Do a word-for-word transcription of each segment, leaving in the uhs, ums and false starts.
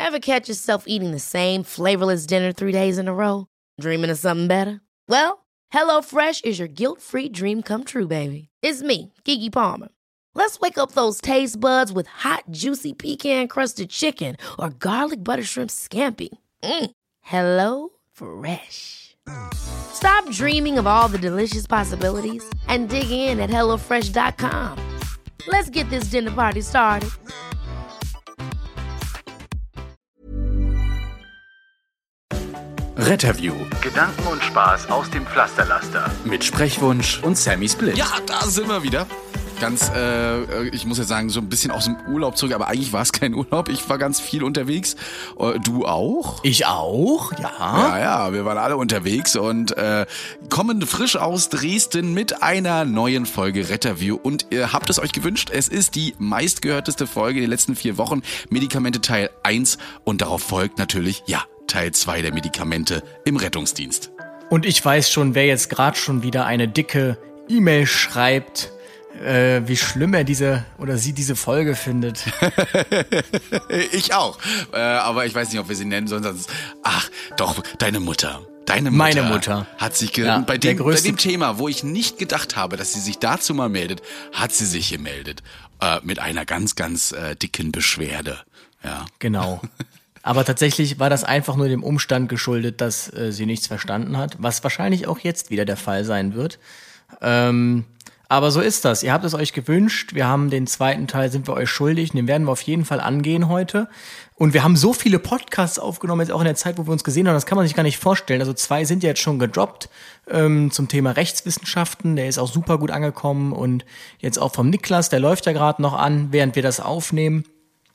Ever catch yourself eating the same flavorless dinner three days in a row? Dreaming of something better? Well, HelloFresh is your guilt-free dream come true, baby. It's me, Keke Palmer. Let's wake up those taste buds with hot, juicy pecan-crusted chicken or garlic butter shrimp scampi. Mm. Hello Fresh. Stop dreaming of all the delicious possibilities and dig in at hello fresh dot com. Let's get this dinner party started. Retterview. Gedanken und Spaß aus dem Pflasterlaster. Mit Sprechwunsch und Sammy Split. Ja, da sind wir wieder. Ganz, äh, ich muss ja sagen, so ein bisschen aus dem Urlaub zurück, aber eigentlich war es kein Urlaub. Ich war ganz viel unterwegs. Äh, du auch? Ich auch, ja. Ja, ja, wir waren alle unterwegs und äh, kommen frisch aus Dresden mit einer neuen Folge Retterview. Und ihr habt es euch gewünscht, es ist die meistgehörteste Folge in den letzten vier Wochen. Medikamente Teil eins und darauf folgt natürlich, ja, Teil zwei der Medikamente im Rettungsdienst. Und ich weiß schon, wer jetzt gerade schon wieder eine dicke E-Mail schreibt, äh, wie schlimm er diese oder sie diese Folge findet. Ich auch. Äh, aber ich weiß nicht, ob wir sie nennen sollen. Sonst, ach, doch, deine Mutter. Deine Mutter, Meine Mutter hat sich ge- ja, bei, dem, bei größte dem Thema, wo ich nicht gedacht habe, dass sie sich dazu mal meldet, hat sie sich gemeldet. Äh, mit einer ganz, ganz äh, dicken Beschwerde. Ja. Genau. Aber tatsächlich war das einfach nur dem Umstand geschuldet, dass äh, sie nichts verstanden hat, was wahrscheinlich auch jetzt wieder der Fall sein wird. Ähm, aber so ist das. Ihr habt es euch gewünscht. Wir haben den zweiten Teil, sind wir euch schuldig. Den werden wir auf jeden Fall angehen heute. Und wir haben so viele Podcasts aufgenommen, jetzt auch in der Zeit, wo wir uns gesehen haben. Das kann man sich gar nicht vorstellen. Also zwei sind ja jetzt schon gedroppt ähm, zum Thema Rechtswissenschaften. Der ist auch super gut angekommen. Und jetzt auch vom Niklas, der läuft ja gerade noch an, während wir das aufnehmen.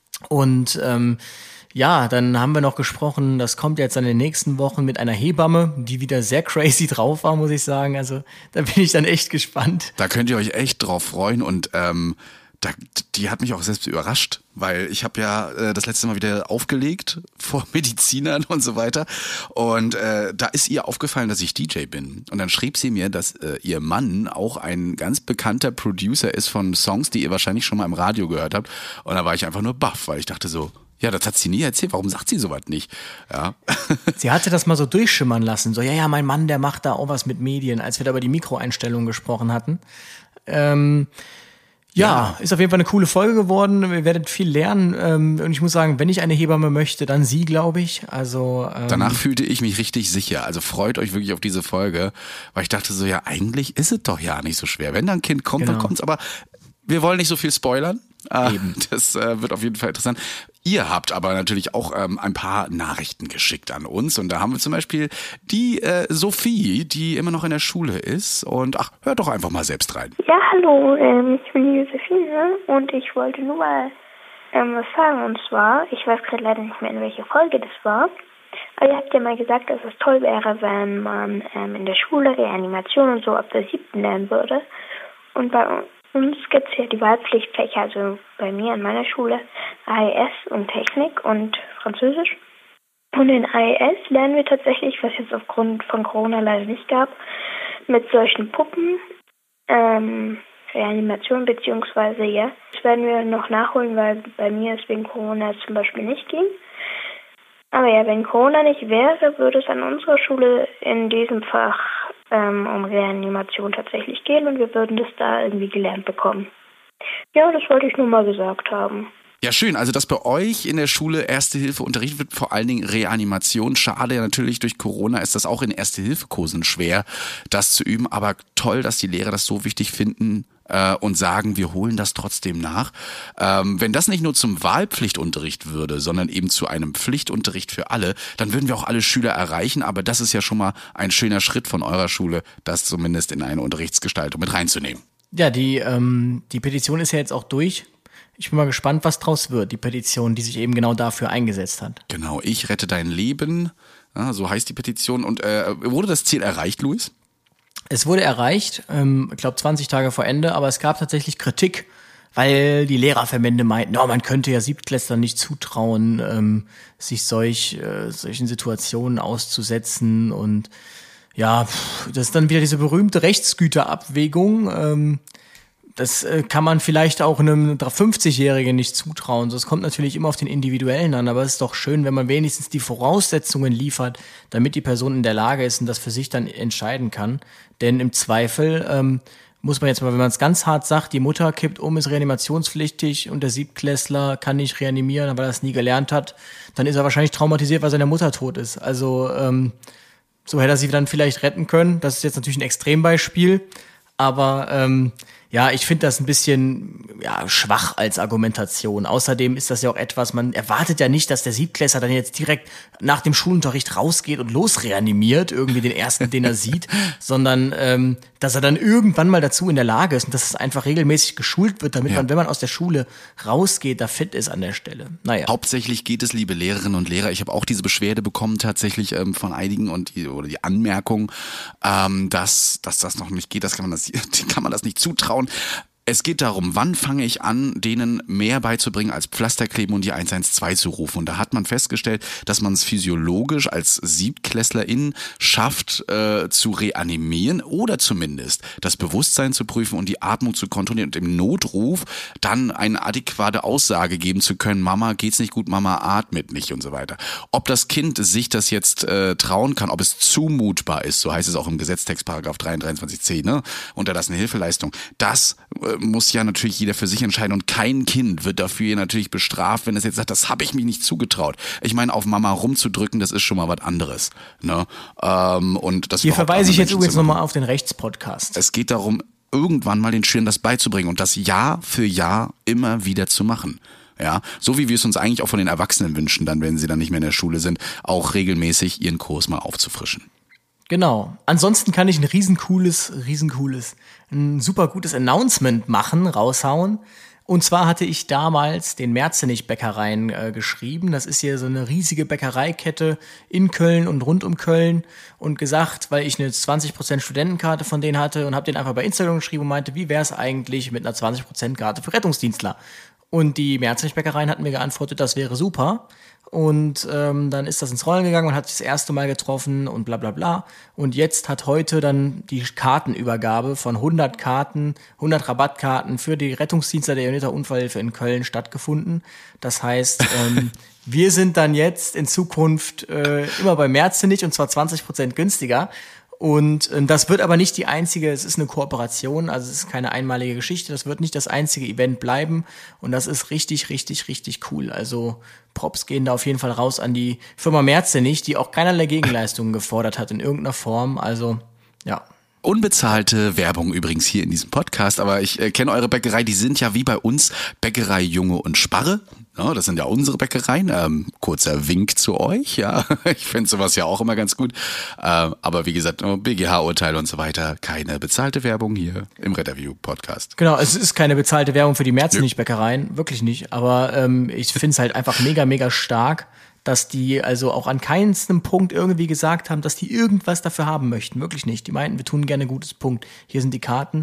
Und ähm, ja, dann haben wir noch gesprochen, das kommt jetzt in den nächsten Wochen mit einer Hebamme, die wieder sehr crazy drauf war, muss ich sagen. Also da bin ich dann echt gespannt. Da könnt ihr euch echt drauf freuen und ähm, da, die hat mich auch selbst überrascht, weil ich habe ja äh, das letzte Mal wieder aufgelegt vor Medizinern und so weiter und äh, da ist ihr aufgefallen, dass ich D J bin und dann schrieb sie mir, dass äh, ihr Mann auch ein ganz bekannter Producer ist von Songs, die ihr wahrscheinlich schon mal im Radio gehört habt und da war ich einfach nur baff, weil ich dachte so, ja, das hat sie nie erzählt. Warum sagt sie sowas nicht? Ja. Sie hatte das mal so durchschimmern lassen. So, ja, ja, mein Mann, der macht da auch was mit Medien, als wir da über die Mikroeinstellungen gesprochen hatten. Ähm, ja, ja, ist auf jeden Fall eine coole Folge geworden. Ihr werdet viel lernen. Ähm, und ich muss sagen, wenn ich eine Hebamme möchte, dann sie, glaube ich. Also ähm, danach fühlte ich mich richtig sicher. Also freut euch wirklich auf diese Folge. Weil ich dachte so, ja, eigentlich ist es doch ja nicht so schwer. Wenn da ein Kind kommt, genau. dann kommt's. Aber wir wollen nicht so viel spoilern. Eben. Das äh, wird auf jeden Fall interessant. Ihr habt aber natürlich auch ähm, ein paar Nachrichten geschickt an uns und da haben wir zum Beispiel die äh, Sophie, die immer noch in der Schule ist und ach, hört doch einfach mal selbst rein. Ja, hallo, ähm, ich bin die Josephine und ich wollte nur mal ähm, was sagen und zwar, ich weiß gerade leider nicht mehr, in welcher Folge das war, aber ihr habt ja mal gesagt, dass es toll wäre, wenn man ähm, in der Schule Reanimation und so ab der siebten lernen würde und bei uns Uns gibt es ja die Wahlpflichtfächer, also bei mir an meiner Schule A E S und Technik und Französisch. Und in A E S lernen wir tatsächlich, was jetzt aufgrund von Corona leider nicht gab, mit solchen Puppen, ähm, Reanimation beziehungsweise ja. Das werden wir noch nachholen, weil bei mir es wegen Corona zum Beispiel nicht ging. Aber ja, wenn Corona nicht wäre, würde es an unserer Schule in diesem Fach ähm, um Reanimation tatsächlich gehen und wir würden das da irgendwie gelernt bekommen. Ja, das wollte ich nur mal gesagt haben. Ja, schön. Also, dass bei euch in der Schule Erste Hilfe unterrichtet wird, vor allen Dingen Reanimation. Schade, ja, natürlich durch Corona ist das auch in Erste-Hilfe-Kursen schwer, das zu üben. Aber toll, dass die Lehrer das so wichtig finden äh, und sagen, wir holen das trotzdem nach. Ähm, wenn das nicht nur zum Wahlpflichtunterricht würde, sondern eben zu einem Pflichtunterricht für alle, dann würden wir auch alle Schüler erreichen. Aber das ist ja schon mal ein schöner Schritt von eurer Schule, das zumindest in eine Unterrichtsgestaltung mit reinzunehmen. Ja, die, ähm, die Petition ist ja jetzt auch durch. Ich bin mal gespannt, was draus wird, die Petition, die sich eben genau dafür eingesetzt hat. Genau, ich rette dein Leben, ja, so heißt die Petition. Und äh, wurde das Ziel erreicht, Luis? Es wurde erreicht, ähm, ich glaube zwanzig Tage vor Ende, aber es gab tatsächlich Kritik, weil die Lehrerverbände meinten, no, man könnte ja Siebtklässlern nicht zutrauen, ähm, sich solch, äh, solchen Situationen auszusetzen. Und ja, das ist dann wieder diese berühmte Rechtsgüterabwägung, ähm, Das äh, kann man vielleicht auch einem fünfzigjährigen nicht zutrauen. So, es kommt natürlich immer auf den Individuellen an, aber es ist doch schön, wenn man wenigstens die Voraussetzungen liefert, damit die Person in der Lage ist und das für sich dann entscheiden kann. Denn im Zweifel ähm, muss man jetzt mal, wenn man es ganz hart sagt, die Mutter kippt um, ist reanimationspflichtig und der Siebtklässler kann nicht reanimieren, weil er es nie gelernt hat, dann ist er wahrscheinlich traumatisiert, weil seine Mutter tot ist. Also ähm, so hätte er sie dann vielleicht retten können. Das ist jetzt natürlich ein Extrembeispiel, aber ähm, ja, ich finde das ein bisschen ja, schwach als Argumentation. Außerdem ist das ja auch etwas, man erwartet ja nicht, dass der Siebtklässler dann jetzt direkt nach dem Schulunterricht rausgeht und losreanimiert, irgendwie den ersten, den er sieht, sondern ähm, dass er dann irgendwann mal dazu in der Lage ist und dass es einfach regelmäßig geschult wird, damit ja. man, wenn man aus der Schule rausgeht, da fit ist an der Stelle. Naja. Hauptsächlich geht es, liebe Lehrerinnen und Lehrer, ich habe auch diese Beschwerde bekommen tatsächlich ähm, von einigen und die, oder die Anmerkung, ähm, dass, dass das noch nicht geht, das kann man das, kann man das nicht zutrauen. Es geht darum, wann fange ich an, denen mehr beizubringen als Pflasterkleben und die eins eins zwei zu rufen. Und da hat man festgestellt, dass man es physiologisch als Siebtklässlerin schafft, äh, zu reanimieren oder zumindest das Bewusstsein zu prüfen und die Atmung zu kontrollieren und im Notruf dann eine adäquate Aussage geben zu können, Mama, geht's nicht gut, Mama atmet nicht und so weiter. Ob das Kind sich das jetzt äh, trauen kann, ob es zumutbar ist, so heißt es auch im Gesetztext Paragraph dreiunddreißig c, ne, unterlassene Hilfeleistung, das äh, muss ja natürlich jeder für sich entscheiden und kein Kind wird dafür natürlich bestraft, wenn es jetzt sagt, das habe ich mich nicht zugetraut. Ich meine, auf Mama rumzudrücken, das ist schon mal was anderes. Ne? Ähm, und das Hier verweise ich jetzt übrigens nochmal auf den Rechtspodcast. Es geht darum, irgendwann mal den Schülern das beizubringen und das Jahr für Jahr immer wieder zu machen. Ja, so wie wir es uns eigentlich auch von den Erwachsenen wünschen, dann, wenn sie dann nicht mehr in der Schule sind, auch regelmäßig ihren Kurs mal aufzufrischen. Genau. Ansonsten kann ich ein riesencooles, riesencooles, ein super gutes Announcement machen, raushauen. Und zwar hatte ich damals den Merzenich-Bäckereien äh, geschrieben. Das ist hier so eine riesige Bäckereikette in Köln und rund um Köln. Und gesagt, weil ich eine zwanzig Prozent Studentenkarte von denen hatte und habe den einfach bei Instagram geschrieben und meinte, wie wäre es eigentlich mit einer zwanzig Prozent Karte für Rettungsdienstler? Und die Merzenich-Bäckereien hatten mir geantwortet, das wäre super. Und ähm, dann ist das ins Rollen gegangen und hat sich das erste Mal getroffen und bla bla bla. Und jetzt hat heute dann die Kartenübergabe von hundert Karten, hundert Rabattkarten für die Rettungsdienstler der Johanniter Unfallhilfe in Köln stattgefunden. Das heißt, ähm, wir sind dann jetzt in Zukunft äh, immer bei Merzenich und zwar zwanzig Prozent günstiger. Und äh, das wird aber nicht die einzige, es ist eine Kooperation, also es ist keine einmalige Geschichte, das wird nicht das einzige Event bleiben und das ist richtig, richtig, richtig cool. Also Props gehen da auf jeden Fall raus an die Firma Merzenich, die auch keinerlei Gegenleistungen gefordert hat in irgendeiner Form, also ja. Unbezahlte Werbung übrigens hier in diesem Podcast, aber ich äh, kenne eure Bäckerei, die sind ja wie bei uns Bäckerei Junge und Sparre. Ja, das sind ja unsere Bäckereien. Ähm, kurzer Wink zu euch, ja. Ich finde sowas ja auch immer ganz gut. Ähm, aber wie gesagt, B G H-Urteile und so weiter, keine bezahlte Werbung hier im Retterview-Podcast. Genau, es ist keine bezahlte Werbung für die Merzenich-Bäckereien, wirklich nicht. Aber ähm, ich finde es halt einfach mega, mega stark, dass die also auch an keinem Punkt irgendwie gesagt haben, dass die irgendwas dafür haben möchten. Wirklich nicht. Die meinten, wir tun gerne gutes Punkt. Hier sind die Karten.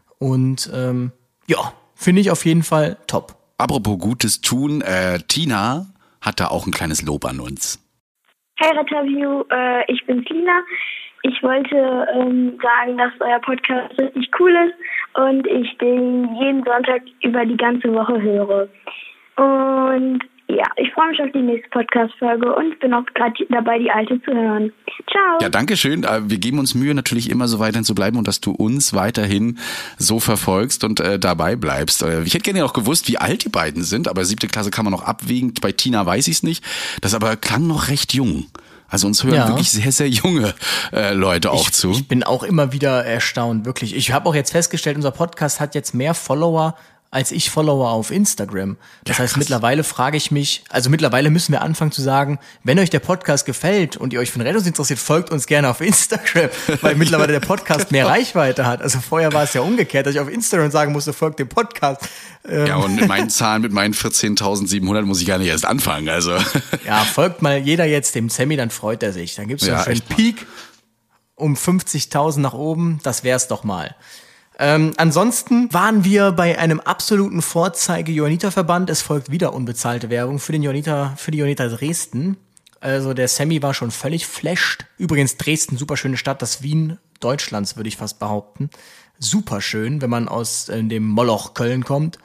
Und ähm, ja, finde ich auf jeden Fall top. Apropos Gutes tun, äh, Tina hat da auch ein kleines Lob an uns. Hey Retterview, äh, ich bin's Lina. Ich wollte ähm, sagen, dass euer Podcast richtig cool ist und ich den jeden Sonntag über die ganze Woche höre. Und ja, ich freue mich auf die nächste Podcast-Folge und bin auch gerade dabei, die alte zu hören. Ciao. Ja, danke schön. Wir geben uns Mühe, natürlich immer so weiterhin zu bleiben und dass du uns weiterhin so verfolgst und äh, dabei bleibst. Ich hätte gerne auch gewusst, wie alt die beiden sind, aber siebte Klasse kann man noch abwägen. Bei Tina weiß ich es nicht. Das aber klang noch recht jung. Also uns hören ja wirklich sehr, sehr junge äh, Leute auch ich, zu. Ich bin auch immer wieder erstaunt, wirklich. Ich habe auch jetzt festgestellt, unser Podcast hat jetzt mehr Follower als ich Follower auf Instagram. Das ja, heißt, krass. Mittlerweile frage ich mich, also mittlerweile müssen wir anfangen zu sagen, wenn euch der Podcast gefällt und ihr euch für den Rettungsdienst interessiert, folgt uns gerne auf Instagram, weil mittlerweile der Podcast mehr Reichweite hat. Also vorher war es ja umgekehrt, dass ich auf Instagram sagen musste, folgt dem Podcast. Ähm. Ja, und mit meinen Zahlen, mit meinen vierzehntausendsiebenhundert muss ich gar nicht erst anfangen. Also ja, folgt mal jeder jetzt dem Sammy, dann freut er sich. Dann gibt es ja, so einen schönen Peak um fünfzigtausend nach oben, das wär's doch mal. Ähm, ansonsten waren wir bei einem absoluten Vorzeige-Johanniter-Verband. Es folgt wieder unbezahlte Werbung für den Johanniter, für die Johanniter Dresden. Also der Sammy war schon völlig flasht. Übrigens Dresden, super schöne Stadt, das Wien Deutschlands, würde ich fast behaupten. Super schön, wenn man aus äh, dem Moloch Köln kommt.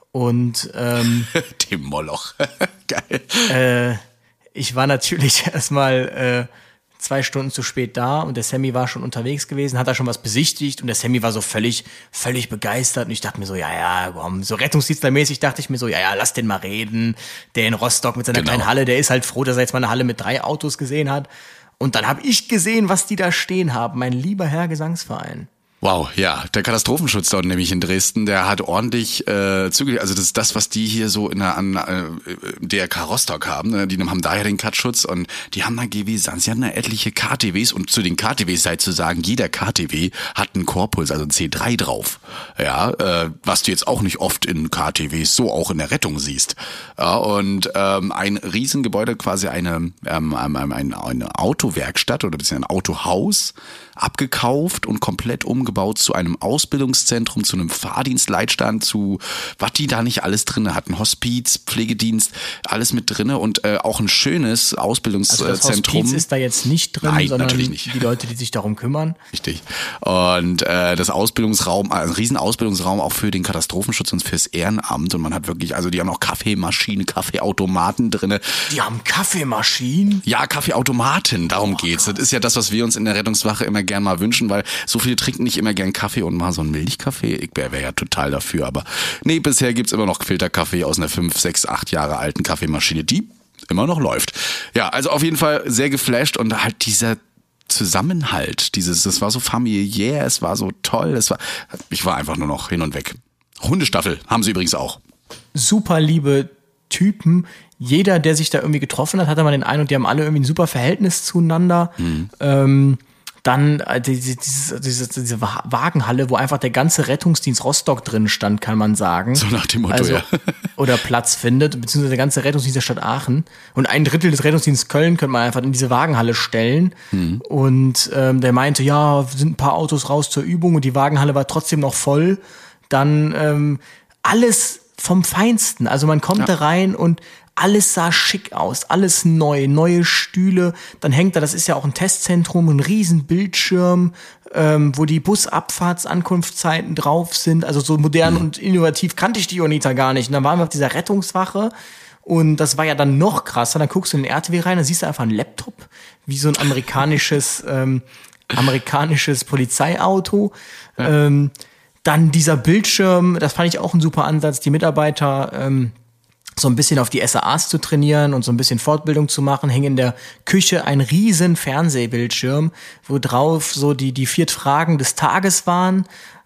Und ähm, dem Moloch. Geil. Äh, ich war natürlich erstmal äh, zwei Stunden zu spät da und der Sammy war schon unterwegs gewesen, hat da schon was besichtigt und der Sammy war so völlig, völlig begeistert und ich dachte mir so, ja, ja, komm, so Rettungsdienstlermäßig dachte ich mir so, ja, ja, lass den mal reden. Der in Rostock mit seiner Genau. kleinen Halle, der ist halt froh, dass er jetzt mal eine Halle mit drei Autos gesehen hat. Und dann habe ich gesehen, was die da stehen haben, mein lieber Herr Gesangsverein. Wow, ja, der Katastrophenschutz dort nämlich in Dresden, der hat ordentlich äh, zugelegt. Also das ist das, was die hier so in der an, äh, D R K Rostock haben. Ne? Die haben da ja den Cut-Schutz und die haben da G W, sie haben da etliche K T Ws und zu den K T Ws sei zu sagen, jeder K T W hat einen Korpuls, also ein C drei drauf. Ja, äh, was du jetzt auch nicht oft in K T Ws so auch in der Rettung siehst. Ja, und ähm, ein Riesengebäude, quasi eine ähm, eine, eine Autowerkstatt oder beziehungsweise ein Autohaus, abgekauft und komplett umgebaut zu einem Ausbildungszentrum, zu einem Fahrdienstleitstand, zu was die da nicht alles drinne hatten, Hospiz, Pflegedienst, alles mit drinne und äh, auch ein schönes Ausbildungszentrum. Also das Hospiz ist da jetzt nicht drin, Nein, sondern natürlich nicht. die Leute, die sich darum kümmern. Richtig. Und äh, das Ausbildungsraum, also ein riesen Ausbildungsraum auch für den Katastrophenschutz und fürs Ehrenamt und man hat wirklich, also die haben auch Kaffeemaschinen, Kaffeeautomaten drinne. Die haben Kaffeemaschinen? Ja, Kaffeeautomaten, darum geht's. Das ist ja das, was wir uns in der Rettungswache immer gern mal wünschen, weil so viele trinken nicht immer gern Kaffee und mal so einen Milchkaffee. Ich wäre wär ja total dafür, aber nee, bisher gibt's immer noch Filterkaffee aus einer fünf, sechs, acht Jahre alten Kaffeemaschine, die immer noch läuft. Ja, also auf jeden Fall sehr geflasht und halt dieser Zusammenhalt, dieses, das war so familiär, es war so toll, es war, ich war einfach nur noch hin und weg. Hundestaffel haben sie übrigens auch. Super liebe Typen. Jeder, der sich da irgendwie getroffen hat, hatte mal den einen und die haben alle irgendwie ein super Verhältnis zueinander. Mhm. Ähm, dann äh, diese, diese, diese, diese Wagenhalle, wo einfach der ganze Rettungsdienst Rostock drin stand, kann man sagen. So nach dem Motto, also, ja. Oder Platz findet, beziehungsweise der ganze Rettungsdienst der Stadt Aachen. Und ein Drittel des Rettungsdienstes Köln könnte man einfach in diese Wagenhalle stellen. Mhm. Und ähm, der meinte, ja, sind ein paar Autos raus zur Übung und die Wagenhalle war trotzdem noch voll. Dann ähm, alles vom Feinsten. Also man kommt ja. da rein und alles sah schick aus, alles neu, neue Stühle. Dann hängt da, das ist ja auch ein Testzentrum, ein riesen Bildschirm, ähm, wo die Busabfahrtsankunftszeiten drauf sind. Also so modern mhm. und innovativ kannte ich die Jonita gar nicht. Und dann waren wir auf dieser Rettungswache und das war ja dann noch krasser. Dann guckst du in den R T W rein, dann siehst du einfach einen Laptop, wie so ein amerikanisches, ähm, amerikanisches Polizeiauto. Ja. Ähm, dann dieser Bildschirm, das fand ich auch ein super Ansatz, die Mitarbeiter ähm, so ein bisschen auf die S A As zu trainieren und so ein bisschen Fortbildung zu machen, hing in der Küche ein riesen Fernsehbildschirm, wo drauf so die, die vier Fragen des Tages waren,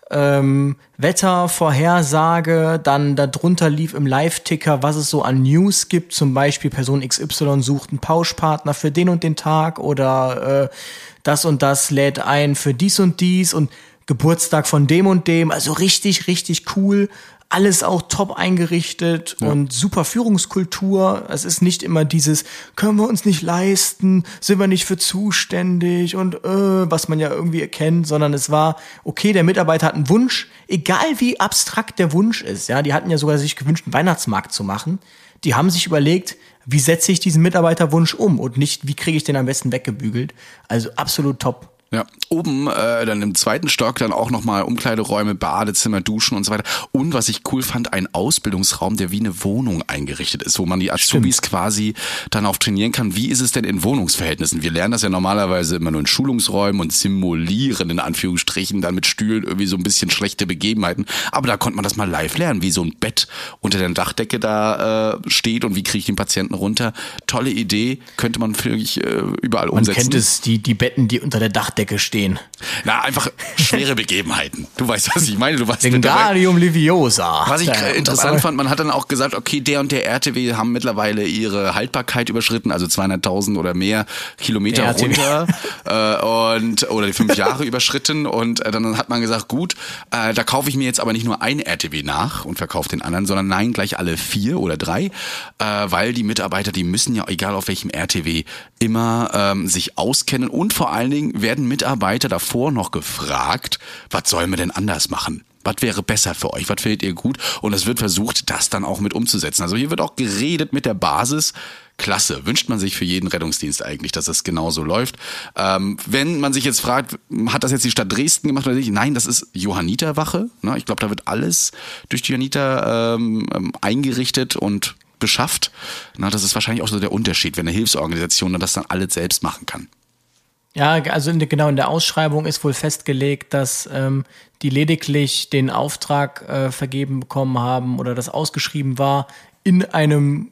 ähm, Wettervorhersage, dann darunter lief im Live-Ticker, was es so an News gibt, zum Beispiel Person X Y sucht einen Pauschpartner für den und den Tag oder äh, das und das lädt ein für dies und dies und Geburtstag von dem und dem, also richtig, richtig cool. Alles auch top eingerichtet ja. und super Führungskultur. Es ist nicht immer dieses, können wir uns nicht leisten, sind wir nicht für zuständig und äh, was man ja irgendwie erkennt, sondern es war, okay, der Mitarbeiter hat einen Wunsch, egal wie abstrakt der Wunsch ist. Ja, die hatten ja sogar sich gewünscht, einen Weihnachtsmarkt zu machen. Die haben sich überlegt, wie setze ich diesen Mitarbeiterwunsch um und nicht, wie kriege ich den am besten weggebügelt. Also absolut top. Ja, oben äh, dann im zweiten Stock dann auch nochmal Umkleideräume, Badezimmer, Duschen und so weiter. Und was ich cool fand, ein Ausbildungsraum, der wie eine Wohnung eingerichtet ist, wo man die Azubis Stimmt. quasi dann auch trainieren kann. Wie ist es denn in Wohnungsverhältnissen? Wir lernen das ja normalerweise immer nur in Schulungsräumen und simulieren in Anführungsstrichen dann mit Stühlen irgendwie so ein bisschen schlechte Begebenheiten. Aber da konnte man das mal live lernen, wie so ein Bett unter der Dachdecke da äh, steht und wie kriege ich den Patienten runter. Tolle Idee, könnte man wirklich äh, überall man umsetzen. Man kennt es, die, die Betten, die unter der Dachdecke Decke stehen. Na, einfach schwere Begebenheiten. Du weißt, was ich meine. Du weißt Wingardium Leviosa. Was ich ja, interessant fand, man hat dann auch gesagt, okay, der und der R T W haben mittlerweile ihre Haltbarkeit überschritten, also zweihunderttausend oder mehr Kilometer runter äh, und oder die fünf Jahre überschritten und äh, dann hat man gesagt, gut, äh, da kaufe ich mir jetzt aber nicht nur ein R T W nach und verkaufe den anderen, sondern nein, gleich alle vier oder drei, äh, weil die Mitarbeiter, die müssen ja, egal auf welchem R T W, immer ähm, sich auskennen und vor allen Dingen werden Mitarbeiter davor noch gefragt, was sollen wir denn anders machen? Was wäre besser für euch? Was findet ihr gut? Und es wird versucht, das dann auch mit umzusetzen. Also hier wird auch geredet mit der Basis. Klasse. Wünscht man sich für jeden Rettungsdienst eigentlich, dass es genauso läuft. Ähm, wenn man sich jetzt fragt, hat das jetzt die Stadt Dresden gemacht oder nicht? Nein, das ist Johanniterwache. Ne? Ich glaube, da wird alles durch die Johanniter ähm, eingerichtet und beschafft. Na, das ist wahrscheinlich auch so der Unterschied, wenn eine Hilfsorganisation das dann alles selbst machen kann. Ja, also in der, genau in der Ausschreibung ist wohl festgelegt, dass ähm, die lediglich den Auftrag äh, vergeben bekommen haben oder das ausgeschrieben war, in einem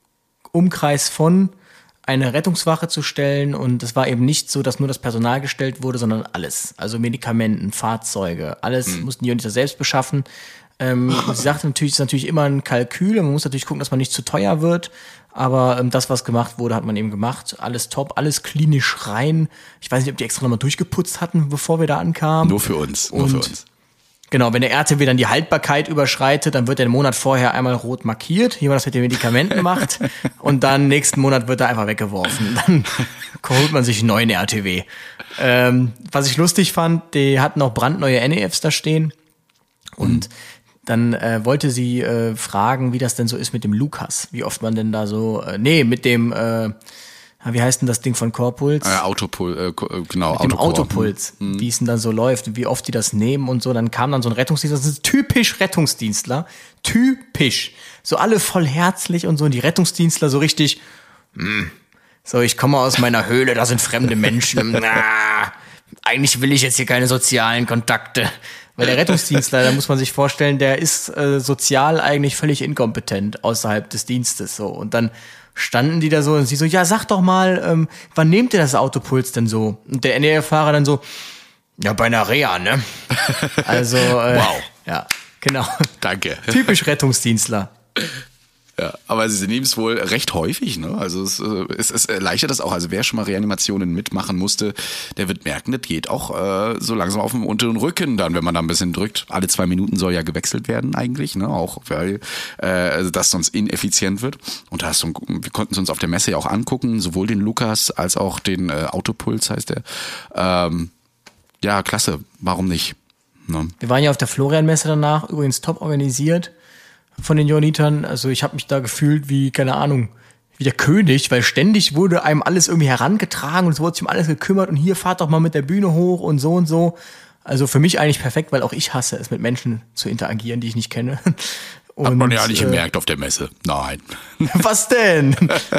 Umkreis von eine Rettungswache zu stellen, und es war eben nicht so, dass nur das Personal gestellt wurde, sondern alles. Also Medikamenten, Fahrzeuge, alles mhm. mussten die Johanniter selbst beschaffen. Ähm, sie sagte natürlich, es ist natürlich immer ein Kalkül, man muss natürlich gucken, dass man nicht zu teuer wird, aber ähm, das, was gemacht wurde, hat man eben gemacht. Alles top, alles klinisch rein. Ich weiß nicht, ob die extra nochmal durchgeputzt hatten, bevor wir da ankamen. Nur für uns, nur und für uns. Genau, wenn der R T W dann die Haltbarkeit überschreitet, dann wird er den Monat vorher einmal rot markiert, wie man das mit den Medikamenten macht, und dann nächsten Monat wird er einfach weggeworfen. Dann holt man sich einen neuen R T W. Ähm, was ich lustig fand, die hatten auch brandneue N E Fs da stehen, und mhm. dann äh, wollte sie äh, fragen, wie das denn so ist mit dem Lukas, wie oft man denn da so, äh, nee, mit dem, äh, wie heißt denn das Ding von Corpuls? Äh, Autopul, äh, genau. Mit dem Autopuls, mhm. wie es denn dann so läuft, wie oft die das nehmen und so. Dann kam dann so ein Rettungsdienstler, das ist typisch Rettungsdienstler, typisch. So alle voll herzlich und so, und die Rettungsdienstler so richtig, mh, so, ich komme aus meiner Höhle, da sind fremde Menschen, na, eigentlich will ich jetzt hier keine sozialen Kontakte. Weil der Rettungsdienstler, da muss man sich vorstellen, der ist äh, sozial eigentlich völlig inkompetent außerhalb des Dienstes, so. Und dann standen die da so und sie so, ja, sag doch mal, ähm, wann nehmt ihr das Autopuls denn so? Und der N E F-Fahrer dann so, ja, bei einer Reha, ne? Also, äh, wow. Ja, genau. Danke. Typisch Rettungsdienstler. Ja, aber sie nehmen es wohl recht häufig, ne? Also es, es, es erleichtert das auch. Also wer schon mal Reanimationen mitmachen musste, der wird merken, das geht auch äh, so langsam auf dem unteren Rücken dann, wenn man da ein bisschen drückt. Alle zwei Minuten soll ja gewechselt werden eigentlich, ne? Auch weil äh, das sonst ineffizient wird. Und da hast du, wir konnten es uns auf der Messe ja auch angucken, sowohl den Lukas als auch den äh, Autopuls heißt der. Ähm, ja, klasse. Warum nicht? Ne? Wir waren ja auf der Florian-Messe danach, übrigens top organisiert von den Johannitern. Also ich habe mich da gefühlt wie, keine Ahnung, wie der König, weil ständig wurde einem alles irgendwie herangetragen und es wurde sich um alles gekümmert und hier fahrt doch mal mit der Bühne hoch und so und so. Also für mich eigentlich perfekt, weil auch ich hasse es, mit Menschen zu interagieren, die ich nicht kenne. Und, hat man ja nicht äh, gemerkt auf der Messe. Nein. Was denn?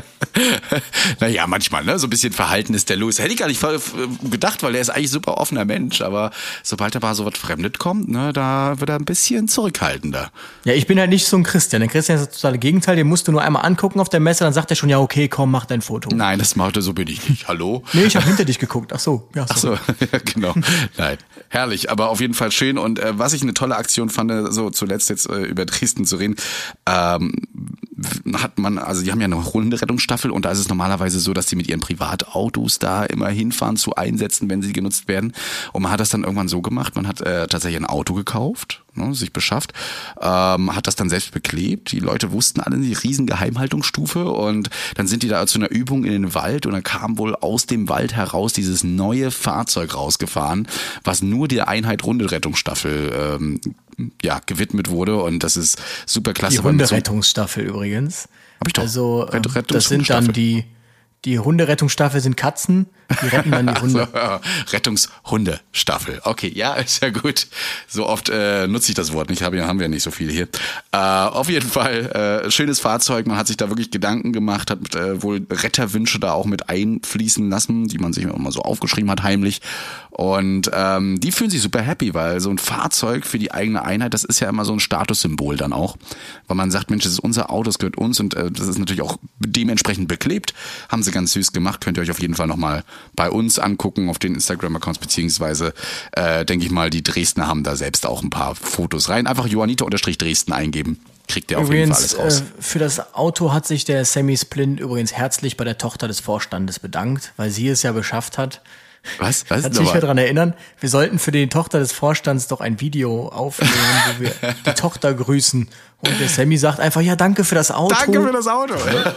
Naja, manchmal, ne? So ein bisschen Verhalten ist der Louis. Hätte ich gar nicht gedacht, weil der ist eigentlich super offener Mensch. Aber sobald da mal so was Fremdes kommt, ne, da wird er ein bisschen zurückhaltender. Ja, ich bin halt nicht so ein Christian. Der Christian ist das totale Gegenteil. Den musst du nur einmal angucken auf der Messe, dann sagt er schon, ja, okay, komm, mach dein Foto. Nein, das macht er, so bin ich nicht. Hallo? Nee, ich habe hinter dich geguckt. Ach so. Ja, so. Ach so, ja, genau. Nein, herrlich, aber auf jeden Fall schön. Und äh, was ich eine tolle Aktion fand, so zuletzt jetzt äh, über Dresden zu reden, ähm, hat man, also die haben ja eine Hunderettungsstaffel und da ist es normalerweise so, dass die mit ihren Privatautos da immer hinfahren zu Einsätzen, wenn sie genutzt werden. Und man hat das dann irgendwann so gemacht, man hat äh, tatsächlich ein Auto gekauft, ne, sich beschafft, ähm, hat das dann selbst beklebt. Die Leute wussten alle die riesen Geheimhaltungsstufe und dann sind die da zu einer Übung in den Wald und dann kam wohl aus dem Wald heraus dieses neue Fahrzeug rausgefahren, was nur der Einheit Hunderettungsstaffel ähm, ja, gewidmet wurde und das ist super klasse. Die Hunderettungsstaffel übrigens. Hab ich doch. Also ähm, das sind dann die Die Hunderettungsstaffel sind Katzen, die retten dann die Hunde. Also, Rettungshundestaffel. Okay, ja, ist ja gut. So oft äh, nutze ich das Wort nicht, haben wir, haben wir nicht so viele hier. Äh, auf jeden Fall, äh, schönes Fahrzeug, man hat sich da wirklich Gedanken gemacht, hat äh, wohl Retterwünsche da auch mit einfließen lassen, die man sich immer so aufgeschrieben hat, heimlich. Und ähm, die fühlen sich super happy, weil so ein Fahrzeug für die eigene Einheit, das ist ja immer so ein Statussymbol dann auch. Weil man sagt, Mensch, das ist unser Auto, das gehört uns und äh, das ist natürlich auch dementsprechend beklebt. Haben sie ganz süß gemacht, könnt ihr euch auf jeden Fall nochmal bei uns angucken auf den Instagram-Accounts, beziehungsweise äh, denke ich mal, die Dresdner haben da selbst auch ein paar Fotos rein. Einfach Johanniter-Dresden eingeben, kriegt ihr auf übrigens, jeden Fall alles raus. Äh, für das Auto hat sich der Sammy Splint übrigens herzlich bei der Tochter des Vorstandes bedankt, weil sie es ja beschafft hat. Was? Was? Kannst du dich daran erinnern? Wir sollten für die Tochter des Vorstands doch ein Video aufnehmen, wo wir die Tochter grüßen. Und der Sammy sagt einfach, ja, danke für das Auto. Danke für das Auto.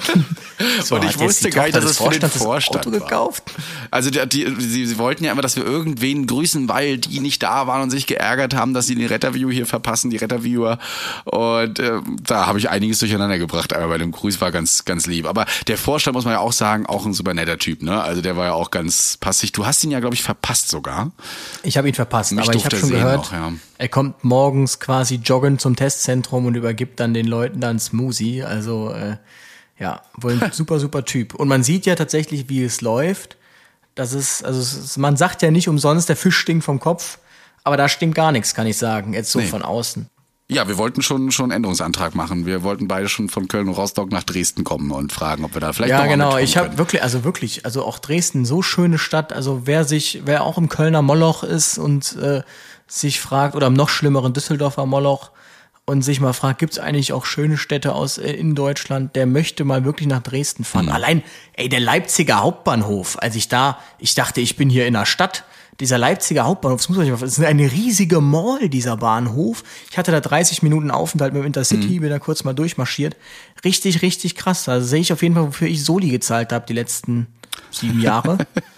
So, und ich wusste gar nicht, dass es für den Vorstand Auto gekauft. war. Also die, die, sie, sie wollten ja immer, dass wir irgendwen grüßen, weil die nicht da waren und sich geärgert haben, dass sie den Retterview hier verpassen, die Retterviewer. Und äh, da habe ich einiges durcheinander gebracht, aber bei dem Grüß war ganz, ganz lieb. Aber der Vorstand, muss man ja auch sagen, auch ein super netter Typ, ne? Also der war ja auch ganz passig. Du hast ihn ja, glaube ich, verpasst sogar. Ich habe ihn verpasst, Mich aber ich habe schon gehört, noch, ja. Er kommt morgens quasi joggen zum Testzentrum und übergibt dann den Leuten dann Smoothie. Also äh, ja, wohl ein super, super Typ. Und man sieht ja tatsächlich, wie es läuft. Das ist, also es ist, man sagt ja nicht umsonst, der Fisch stinkt vom Kopf, aber da stinkt gar nichts, kann ich sagen, jetzt so Nee. von außen. Ja, wir wollten schon schon einen Änderungsantrag machen. Wir wollten beide schon von Köln und Rostock nach Dresden kommen und fragen, ob wir da vielleicht Ja, noch mal genau. mitkommen Ich habe können. wirklich, also wirklich, also auch Dresden, so schöne Stadt. Also wer sich, wer auch im Kölner Moloch ist und äh, sich fragt, oder im noch schlimmeren Düsseldorfer Moloch und sich mal fragt, gibt's eigentlich auch schöne Städte aus äh, in Deutschland, der möchte mal wirklich nach Dresden fahren. Mhm. Allein, ey, der Leipziger Hauptbahnhof, als ich da, ich dachte, ich bin hier in der Stadt. Dieser Leipziger Hauptbahnhof, das muss man sich mal, das ist eine riesige Mall, dieser Bahnhof. Ich hatte da dreißig Minuten Aufenthalt mit dem Intercity, Mhm. bin da kurz mal durchmarschiert. Richtig, richtig krass. Also sehe ich auf jeden Fall, wofür ich Soli gezahlt habe die letzten sieben Jahre.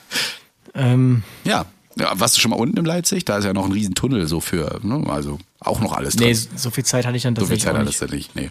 ähm, Ja. Ja, warst du schon mal unten in Leipzig? Da ist ja noch ein riesen Tunnel so für, ne? Also auch noch alles drin. nee, so viel Zeit hatte ich dann so viel tatsächlich Zeit auch hat nicht. es ja nicht. Nee.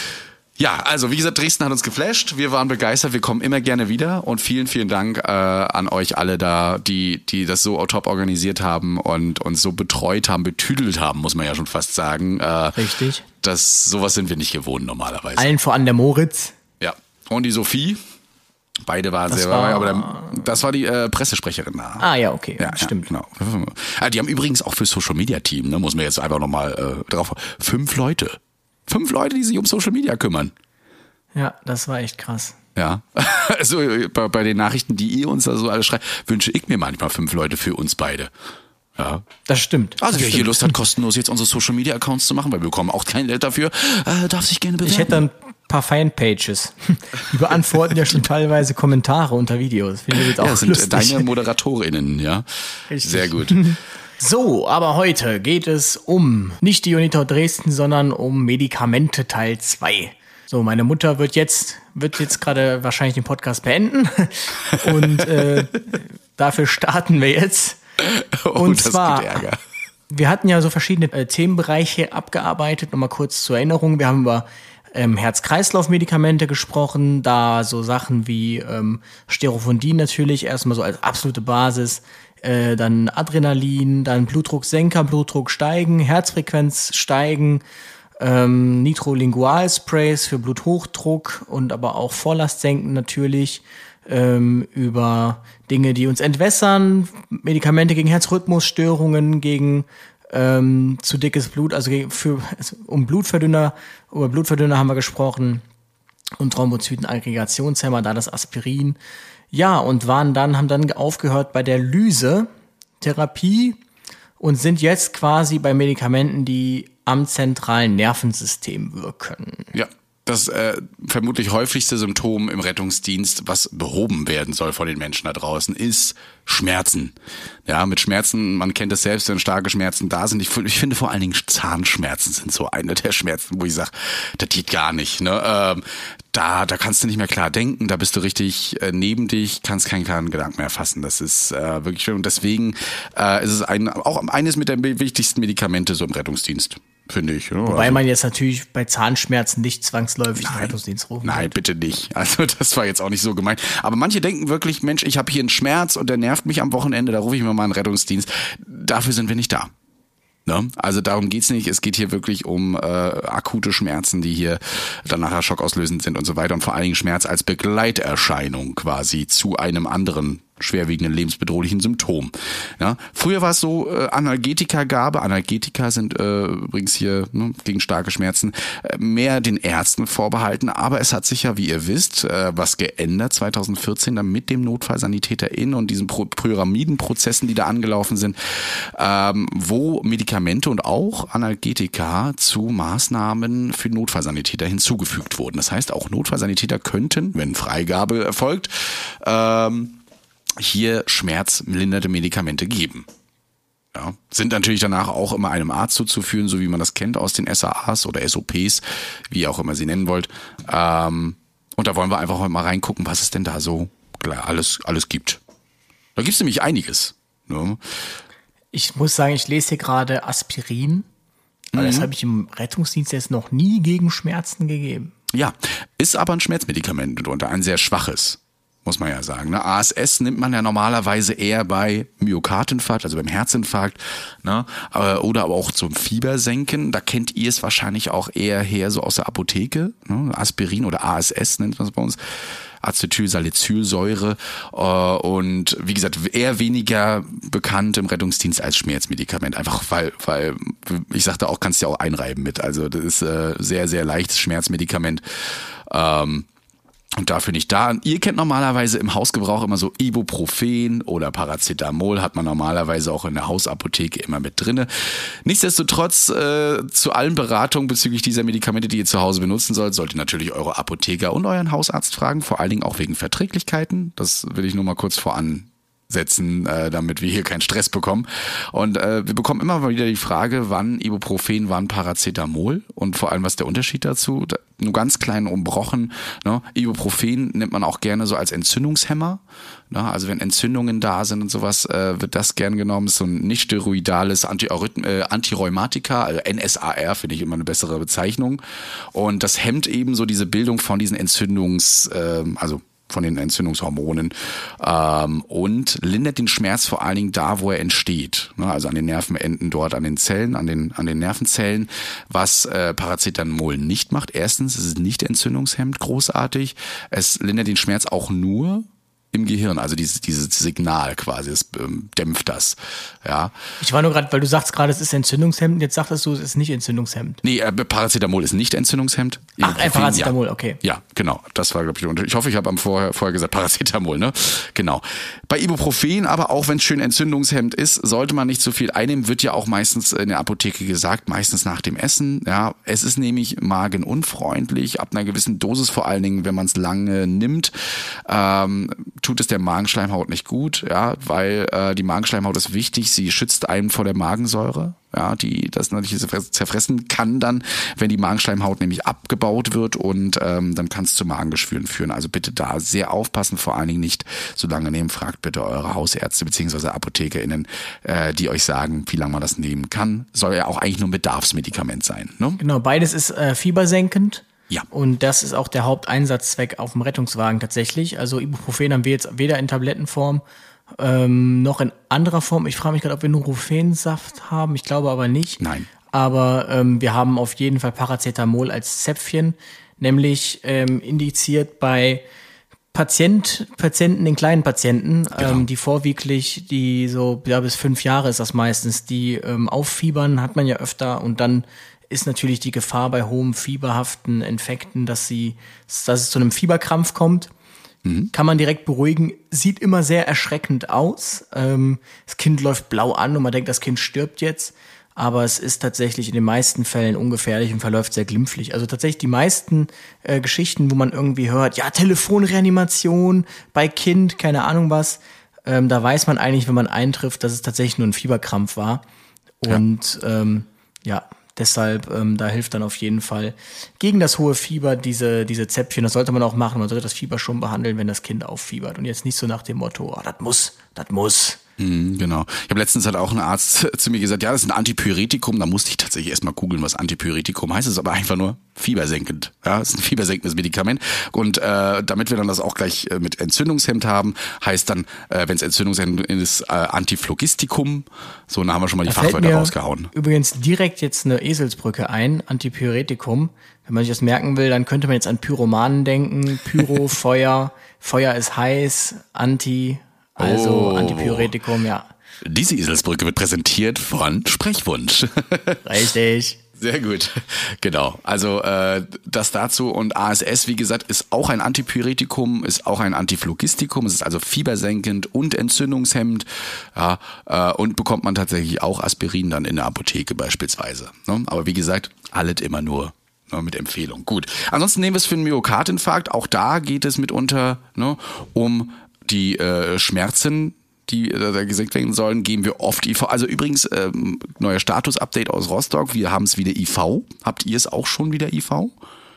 Ja, also wie gesagt, Dresden hat uns geflasht. Wir waren begeistert. Wir kommen immer gerne wieder. Und vielen, vielen Dank äh, an euch alle da, die die das so top organisiert haben und uns so betreut haben, betüdelt haben, muss man ja schon fast sagen. Äh, Richtig. Das, sowas sind wir nicht gewohnt normalerweise. Allen voran der Moritz. Ja. Und die Sophie. Beide waren Das sehr, war- aber der, das war die äh, Pressesprecherin da. Ah ja, okay, Ja, stimmt. Ja, genau. Ah, die haben übrigens auch für Social Media Team, ne, muss man jetzt einfach nochmal äh, drauf. Fünf Leute. Fünf Leute, die sich um Social Media kümmern. Ja, das war echt krass. Ja. Also bei, bei den Nachrichten, die ihr uns da so alles schreibt, wünsche ich mir manchmal fünf Leute für uns beide. Ja. Das stimmt. Also das wer hier stimmt. Lust hat, kostenlos jetzt unsere Social Media Accounts zu machen, weil wir bekommen auch kein Geld dafür, äh, darf sich gerne bewerben. Ich hätte dann ein paar Fanpages. Die beantworten ja schon teilweise Kommentare unter Videos. Finde ich jetzt auch ja, das sind lustig. deine ModeratorInnen, ja. Richtig. Sehr gut. So, aber heute geht es um nicht die Unitor Dresden, sondern um Medikamente Teil zwei. So, meine Mutter wird jetzt wird jetzt gerade wahrscheinlich den Podcast beenden und äh, dafür starten wir jetzt. Oh, Und das zwar, gibt Ärger. wir hatten ja so verschiedene äh, Themenbereiche abgearbeitet. Nochmal kurz zur Erinnerung. Wir haben über ähm, Herz-Kreislauf-Medikamente gesprochen, da so Sachen wie ähm, Sterophondin natürlich erstmal so als absolute Basis, äh, dann Adrenalin, dann Blutdruck senken, Blutdruck steigen, Herzfrequenz steigen, ähm, Nitrolingual-Sprays für Bluthochdruck und aber auch Vorlast senken natürlich, ähm, über Dinge, die uns entwässern, Medikamente gegen Herzrhythmusstörungen, gegen ähm, zu dickes Blut, also gegen, für, also um Blutverdünner, über Blutverdünner haben wir gesprochen und Thrombozytenaggregationshemmer, da das Aspirin. Ja, und waren dann, haben dann aufgehört bei der Lyse-Therapie und sind jetzt quasi bei Medikamenten, die am zentralen Nervensystem wirken. Ja, das äh, vermutlich häufigste Symptom im Rettungsdienst, was behoben werden soll von den Menschen da draußen, ist Schmerzen. Ja, mit Schmerzen, man kennt es selbst, wenn starke Schmerzen da sind. Ich, ich finde vor allen Dingen Zahnschmerzen sind so eine der Schmerzen, wo ich sage, das geht gar nicht. Ne? Ähm, da, da kannst du nicht mehr klar denken, da bist du richtig äh, neben dich, kannst keinen klaren Gedanken mehr fassen. Das ist äh, wirklich schön. Und deswegen äh, ist es ein, auch eines mit der wichtigsten Medikamente so im Rettungsdienst, finde ich. Ja, Wobei also- man jetzt natürlich bei Zahnschmerzen nicht zwangsläufig den Rettungsdienst rufen Nein, wird. bitte nicht. Also das war jetzt auch nicht so gemeint. Aber manche denken wirklich, Mensch, ich habe hier einen Schmerz und der nervt mich am Wochenende, da rufe ich mir mal einen Rettungsdienst. Dafür sind wir nicht da. Ne? Also darum geht's nicht. Es geht hier wirklich um äh, akute Schmerzen, die hier dann nachher schockauslösend sind und so weiter. Und vor allen Dingen Schmerz als Begleiterscheinung quasi zu einem anderen schwerwiegenden lebensbedrohlichen Symptom. Ja? Früher war es so, äh, Analgetika-Gabe, Analgetika sind äh, übrigens hier ne, gegen starke Schmerzen äh, mehr den Ärzten vorbehalten, aber es hat sich ja, wie ihr wisst, äh, was geändert zwanzig vierzehn dann mit dem NotfallsanitäterInnen und diesen Pro- Pyramidenprozessen, die da angelaufen sind, ähm, wo Medikamente und auch Analgetika zu Maßnahmen für Notfallsanitäter hinzugefügt wurden. Das heißt, auch Notfallsanitäter könnten, wenn Freigabe erfolgt, ähm, hier schmerzmildernde Medikamente geben. Ja, sind natürlich danach auch immer einem Arzt zuzuführen, so wie man das kennt aus den S A As oder S O Ps, wie ihr auch immer sie nennen wollt. Ähm, und da wollen wir einfach mal reingucken, was es denn da so klar, alles, alles gibt. Da gibt es nämlich einiges. Ne? Ich muss sagen, ich lese hier gerade Aspirin. Aber mhm. das habe ich im Rettungsdienst jetzt noch nie gegen Schmerzen gegeben. Ja, ist aber ein Schmerzmedikament mitunter, ein sehr schwaches. Muss man ja sagen. Ne? A S S nimmt man ja normalerweise eher bei Myokardinfarkt, also beim Herzinfarkt, ne? Oder aber auch zum Fiebersenken. Da kennt ihr es wahrscheinlich auch eher her so aus der Apotheke. Ne? Aspirin oder A S S nennt man es bei uns. Acetylsalicylsäure. Und wie gesagt, eher weniger bekannt im Rettungsdienst als Schmerzmedikament. Einfach weil, weil ich sagte auch, kannst du ja auch einreiben mit. Also das ist äh, sehr, sehr leichtes Schmerzmedikament. Ähm, Und dafür nicht da. Ihr kennt normalerweise im Hausgebrauch immer so Ibuprofen oder Paracetamol, hat man normalerweise auch in der Hausapotheke immer mit drinne. Nichtsdestotrotz, äh, zu allen Beratungen bezüglich dieser Medikamente, die ihr zu Hause benutzen sollt, solltet ihr natürlich eure Apotheker und euren Hausarzt fragen, vor allen Dingen auch wegen Verträglichkeiten. Das will ich nur mal kurz voran setzen, äh, damit wir hier keinen Stress bekommen. Und äh, wir bekommen immer mal wieder die Frage, wann Ibuprofen, wann Paracetamol und vor allem, was ist der Unterschied dazu? Da, nur ganz klein umbrochen. Ne? Ibuprofen nimmt man auch gerne so als Entzündungshemmer. Ne? Also wenn Entzündungen da sind und sowas, äh, wird das gern genommen. Ist so ein nicht steroidales Anti-Arrhythm- äh, Antirheumatika, also N S A R finde ich immer eine bessere Bezeichnung. Und das hemmt eben so diese Bildung von diesen Entzündungs-, äh, also von den Entzündungshormonen ähm, und lindert den Schmerz vor allen Dingen da, wo er entsteht, ne? Also an den Nervenenden dort, an den Zellen, an den an den Nervenzellen, was äh, Paracetamol nicht macht. Erstens, es ist nicht entzündungshemmend großartig, es lindert den Schmerz auch nur im Gehirn, also dieses, dieses Signal quasi, es ähm, dämpft das, ja. Ich war nur gerade, weil du sagst gerade, es ist entzündungshemmend, jetzt sagtest du, es ist nicht entzündungshemmend. Nee, äh, Paracetamol ist nicht entzündungshemmend. Ach, ein Paracetamol, ja. Okay. Ja, genau, das war, glaube ich, ich hoffe, ich habe am vorher, vorher gesagt Paracetamol, ne? Genau. Bei Ibuprofen, aber auch wenn es schön entzündungshemmend ist, sollte man nicht zu viel einnehmen, wird ja auch meistens in der Apotheke gesagt, meistens nach dem Essen, ja. Es ist nämlich magenunfreundlich, ab einer gewissen Dosis vor allen Dingen, wenn man es lange nimmt, ähm, tut es der Magenschleimhaut nicht gut, ja, weil äh, die Magenschleimhaut ist wichtig, sie schützt einen vor der Magensäure, ja, die das natürlich zerfressen kann dann, wenn die Magenschleimhaut nämlich abgebaut wird und ähm, dann kann es zu Magengeschwüren führen. Also bitte da sehr aufpassen, vor allen Dingen nicht so lange nehmen. Fragt bitte eure Hausärzte bzw. ApothekerInnen, äh, die euch sagen, wie lange man das nehmen kann. Soll ja auch eigentlich nur ein Bedarfsmedikament sein. Ne? Genau, beides ist äh, fiebersenkend. Ja. Und das ist auch der Haupteinsatzzweck auf dem Rettungswagen tatsächlich. Also Ibuprofen haben wir jetzt weder in Tablettenform ähm, noch in anderer Form. Ich frage mich gerade, ob wir nur Rufensaft haben. Ich glaube aber nicht. Nein. Aber ähm, wir haben auf jeden Fall Paracetamol als Zäpfchen, nämlich ähm, indiziert bei Patient, Patienten, den kleinen Patienten, Genau. ähm, die vorwiegend, die so ja, bis fünf Jahre ist das meistens, die ähm, auffiebern, hat man ja öfter und dann ist natürlich die Gefahr bei hohem fieberhaften Infekten, dass sie, dass es zu einem Fieberkrampf kommt. Mhm. Kann man direkt beruhigen. Sieht immer sehr erschreckend aus. Ähm, das Kind läuft blau an und man denkt, das Kind stirbt jetzt. Aber es ist tatsächlich in den meisten Fällen ungefährlich und verläuft sehr glimpflich. Also tatsächlich die meisten äh, Geschichten, wo man irgendwie hört, ja, Telefonreanimation bei Kind, keine Ahnung was, ähm, da weiß man eigentlich, wenn man eintrifft, dass es tatsächlich nur ein Fieberkrampf war. Und ja, ähm, ja deshalb, ähm, da hilft dann auf jeden Fall gegen das hohe Fieber diese diese Zäpfchen. Das sollte man auch machen. Man sollte das Fieber schon behandeln, wenn das Kind auffiebert. Und jetzt nicht so nach dem Motto, oh, das muss, das muss. Mhm, genau. Ich habe letztens halt auch ein Arzt zu mir gesagt, ja, das ist ein Antipyretikum. Da musste ich tatsächlich erstmal googeln, was Antipyretikum heißt. Es ist aber einfach nur fiebersenkend. Ja, es ist ein fiebersenkendes Medikament. Und äh, damit wir dann das auch gleich äh, mit Entzündungshemd haben, heißt dann, äh, wenn es Entzündungshemd ist, äh, Antiphlogistikum. So, dann haben wir schon mal die Da fällt Fachwörter mir rausgehauen. Übrigens direkt jetzt eine Eselsbrücke ein, Antipyretikum. Wenn man sich das merken will, dann könnte man jetzt an Pyromanen denken. Pyro, Feuer, Feuer ist heiß, Anti, also Oh. Antipyretikum, ja. Diese Eselsbrücke wird präsentiert von Sprechwunsch. Richtig. Sehr gut, genau. Also äh, das dazu und A S S, wie gesagt, ist auch ein Antipyretikum, ist auch ein Antiphlogistikum, es ist also fiebersenkend und entzündungshemmend, ja, äh, und bekommt man tatsächlich auch Aspirin dann in der Apotheke beispielsweise. Ne? Aber wie gesagt, alles immer nur ne, mit Empfehlung. Gut. Ansonsten nehmen wir es für einen Myokardinfarkt. Auch da geht es mitunter ne, um die äh, Schmerzen, die äh, gesenkt werden sollen, geben wir oft I V. Also übrigens, ähm, neuer Status-Update aus Rostock, wir haben es wieder I V. Habt ihr es auch schon wieder I V?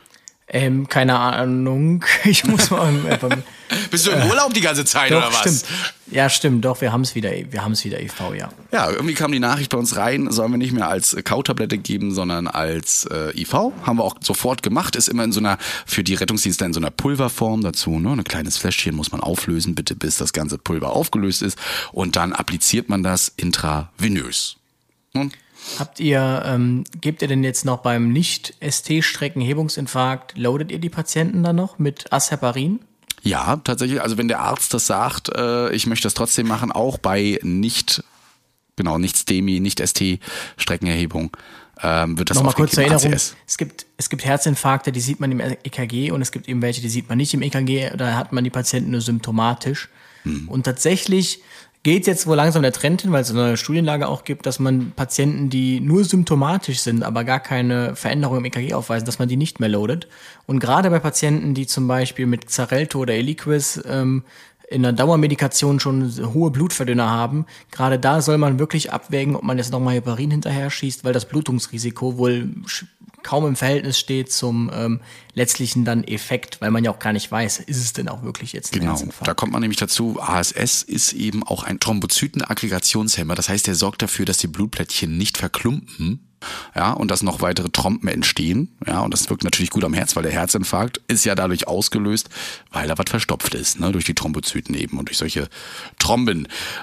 Ähm, keine Ahnung. Ich muss mal einfach, Bist du im Urlaub die ganze Zeit doch, oder was? Stimmt. Ja, stimmt. Doch, wir haben es wieder. Wir haben es wieder I V, ja. Ja, irgendwie kam die Nachricht bei uns rein, sollen wir nicht mehr als Kautablette geben, sondern als äh, I V. Haben wir auch sofort gemacht. Ist immer in so einer, für die Rettungsdienste in so einer Pulverform dazu. Ne? Ein kleines Fläschchen muss man auflösen, bitte, bis das ganze Pulver aufgelöst ist. Und dann appliziert man das intravenös. Hm? Habt ihr, ähm, gebt ihr denn jetzt noch beim Nicht-S T-Streckenhebungsinfarkt, loadet ihr die Patienten dann noch mit Asheparin? Ja, tatsächlich. Also wenn der Arzt das sagt, äh, ich möchte das trotzdem machen, auch bei nicht, genau, nicht S T M I, nicht S T-Streckenerhebung, ähm, wird das Nochmal kurz zur Erinnerung, A C S. es gibt, es gibt Herzinfarkte, die sieht man im E K G und es gibt eben welche, die sieht man nicht im E K G, da hat man die Patienten nur symptomatisch. Hm. Und tatsächlich geht jetzt wohl langsam der Trend hin, weil es eine neue Studienlage auch gibt, dass man Patienten, die nur symptomatisch sind, aber gar keine Veränderung im E K G aufweisen, dass man die nicht mehr loadet. Und gerade bei Patienten, die zum Beispiel mit Xarelto oder Eliquis ähm, in der Dauermedikation schon hohe Blutverdünner haben, gerade da soll man wirklich abwägen, ob man jetzt nochmal Heparin hinterher schießt, weil das Blutungsrisiko wohl kaum im Verhältnis steht zum ähm, letztlichen dann Effekt, weil man ja auch gar nicht weiß, ist es denn auch wirklich jetzt ein Genau, Herzinfarkt? da kommt man nämlich dazu, A S S ist eben auch ein Thrombozytenaggregationshemmer, das heißt, der sorgt dafür, dass die Blutplättchen nicht verklumpen, ja, und dass noch weitere Trompen entstehen, ja, und das wirkt natürlich gut am Herz, weil der Herzinfarkt ist ja dadurch ausgelöst, weil da was verstopft ist, ne, durch die Thrombozyten eben und durch solche Thromben.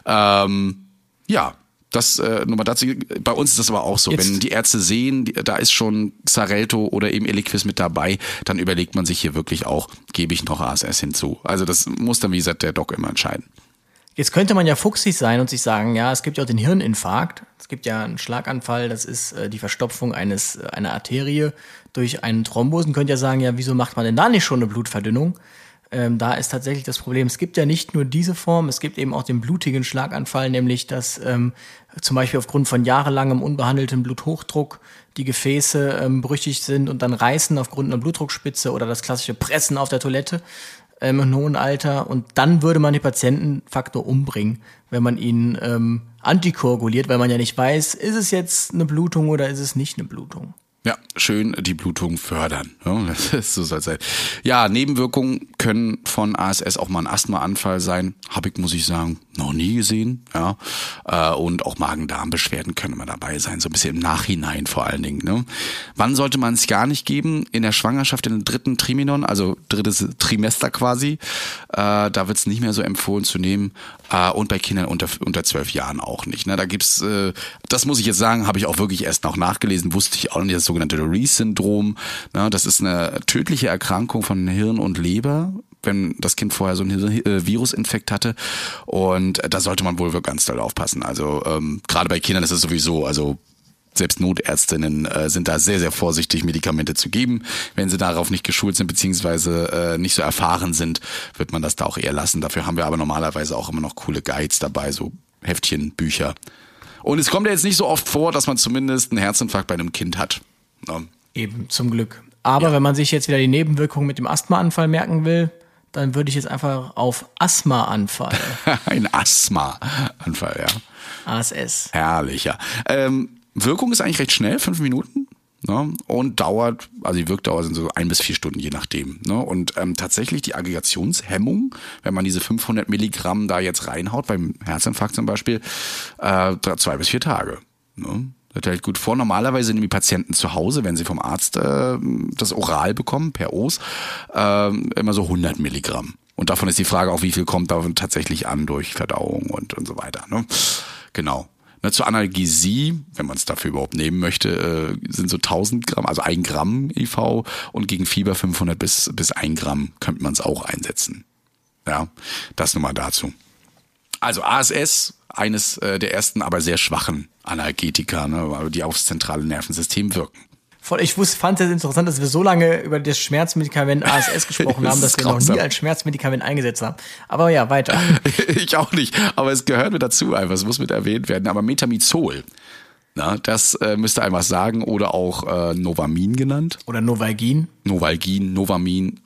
Ähm, ja, Das äh, nur mal dazu. Bei uns ist das aber auch so. Jetzt. Wenn die Ärzte sehen, die, da ist schon Xarelto oder eben Eliquis mit dabei, dann überlegt man sich hier wirklich auch, gebe ich noch A S S hinzu. Also das muss dann, wie gesagt, der Doc immer entscheiden. Jetzt könnte man ja fuchsig sein und sich sagen, ja, es gibt ja auch den Hirninfarkt. Es gibt ja einen Schlaganfall, das ist äh, die Verstopfung eines äh, einer Arterie durch einen Thrombus. Und könnte ja sagen, ja, wieso macht man denn da nicht schon eine Blutverdünnung? Ähm, da ist tatsächlich das Problem, es gibt ja nicht nur diese Form, es gibt eben auch den blutigen Schlaganfall, nämlich dass ähm, zum Beispiel aufgrund von jahrelangem unbehandeltem Bluthochdruck die Gefäße ähm, brüchig sind und dann reißen aufgrund einer Blutdruckspitze oder das klassische Pressen auf der Toilette ähm, im hohen Alter. Und dann würde man den Patientenfaktor umbringen, wenn man ihn ähm, antikoaguliert, weil man ja nicht weiß, ist es jetzt eine Blutung oder ist es nicht eine Blutung. Ja, schön die Blutung fördern. Ja, das ist, so soll es sein. Ja, Nebenwirkungen können von A S S auch mal ein Asthmaanfall sein. Habe ich, muss ich sagen, noch nie gesehen. Ja, äh, und auch Magen-Darm-Beschwerden können immer dabei sein, so ein bisschen im Nachhinein vor allen Dingen. Ne? Wann sollte man es gar nicht geben? In der Schwangerschaft, in den dritten Triminon, also drittes Trimester quasi. Äh, da wird es nicht mehr so empfohlen zu nehmen. Äh, und bei Kindern unter unter zwölf Jahren auch nicht. Ne? Da gibt's, äh, das muss ich jetzt sagen, habe ich auch wirklich erst noch nachgelesen, wusste ich auch nicht, das sogenannte Reese-Syndrom. Ne? Das ist eine tödliche Erkrankung von Hirn und Leber, wenn das Kind vorher so einen äh, Virusinfekt hatte. Und äh, da sollte man wohl ganz doll aufpassen. Also ähm, gerade bei Kindern ist es sowieso, also selbst Notärztinnen äh, sind da sehr, sehr vorsichtig, Medikamente zu geben. Wenn sie darauf nicht geschult sind, beziehungsweise äh, nicht so erfahren sind, wird man das da auch eher lassen. Dafür haben wir aber normalerweise auch immer noch coole Guides dabei, so Heftchen, Bücher. Und es kommt ja jetzt nicht so oft vor, dass man zumindest einen Herzinfarkt bei einem Kind hat. Ja. Eben, zum Glück. Aber Ja. wenn man sich jetzt wieder die Nebenwirkungen mit dem Asthmaanfall merken will, dann würde ich jetzt einfach auf Asthmaanfall, Ein Asthma-Anfall, ja. A S S. Herrlich, ja. Ähm, Wirkung ist eigentlich recht schnell, fünf Minuten. Ne? Und dauert, also die Wirkdauer sind so ein bis vier Stunden, je nachdem. Ne? Und ähm, tatsächlich die Aggregationshemmung, wenn man diese fünfhundert Milligramm da jetzt reinhaut, beim Herzinfarkt zum Beispiel, äh, zwei bis vier Tage. Ne? Das hält gut vor. Normalerweise nehmen die Patienten zu Hause, wenn sie vom Arzt äh, das oral bekommen, per O S, äh, immer so hundert Milligramm. Und davon ist die Frage auch, wie viel kommt da tatsächlich an durch Verdauung und, und so weiter. Ne? Genau. Ne, zur Analgesie, wenn man es dafür überhaupt nehmen möchte, äh, sind so tausend Gramm, also ein Gramm I V, und gegen Fieber fünfhundert bis, bis ein Gramm könnte man es auch einsetzen. Ja, das nur mal dazu. Also A S S, eines äh, der ersten, aber sehr schwachen Analgetika, ne, die aufs zentrale Nervensystem wirken. Voll, ich wusste, fand es interessant, dass wir so lange über das Schmerzmedikament A S S gesprochen Das haben, dass ist wir noch grausam. nie als Schmerzmedikament eingesetzt haben. Aber ja, weiter. Ich auch nicht, aber es gehört mit dazu einfach, es muss mit erwähnt werden. Aber Metamizol, na, das äh, müsst ihr einfach sagen, oder auch äh, Novamin genannt. Oder Novalgin. Novalgin, Novamin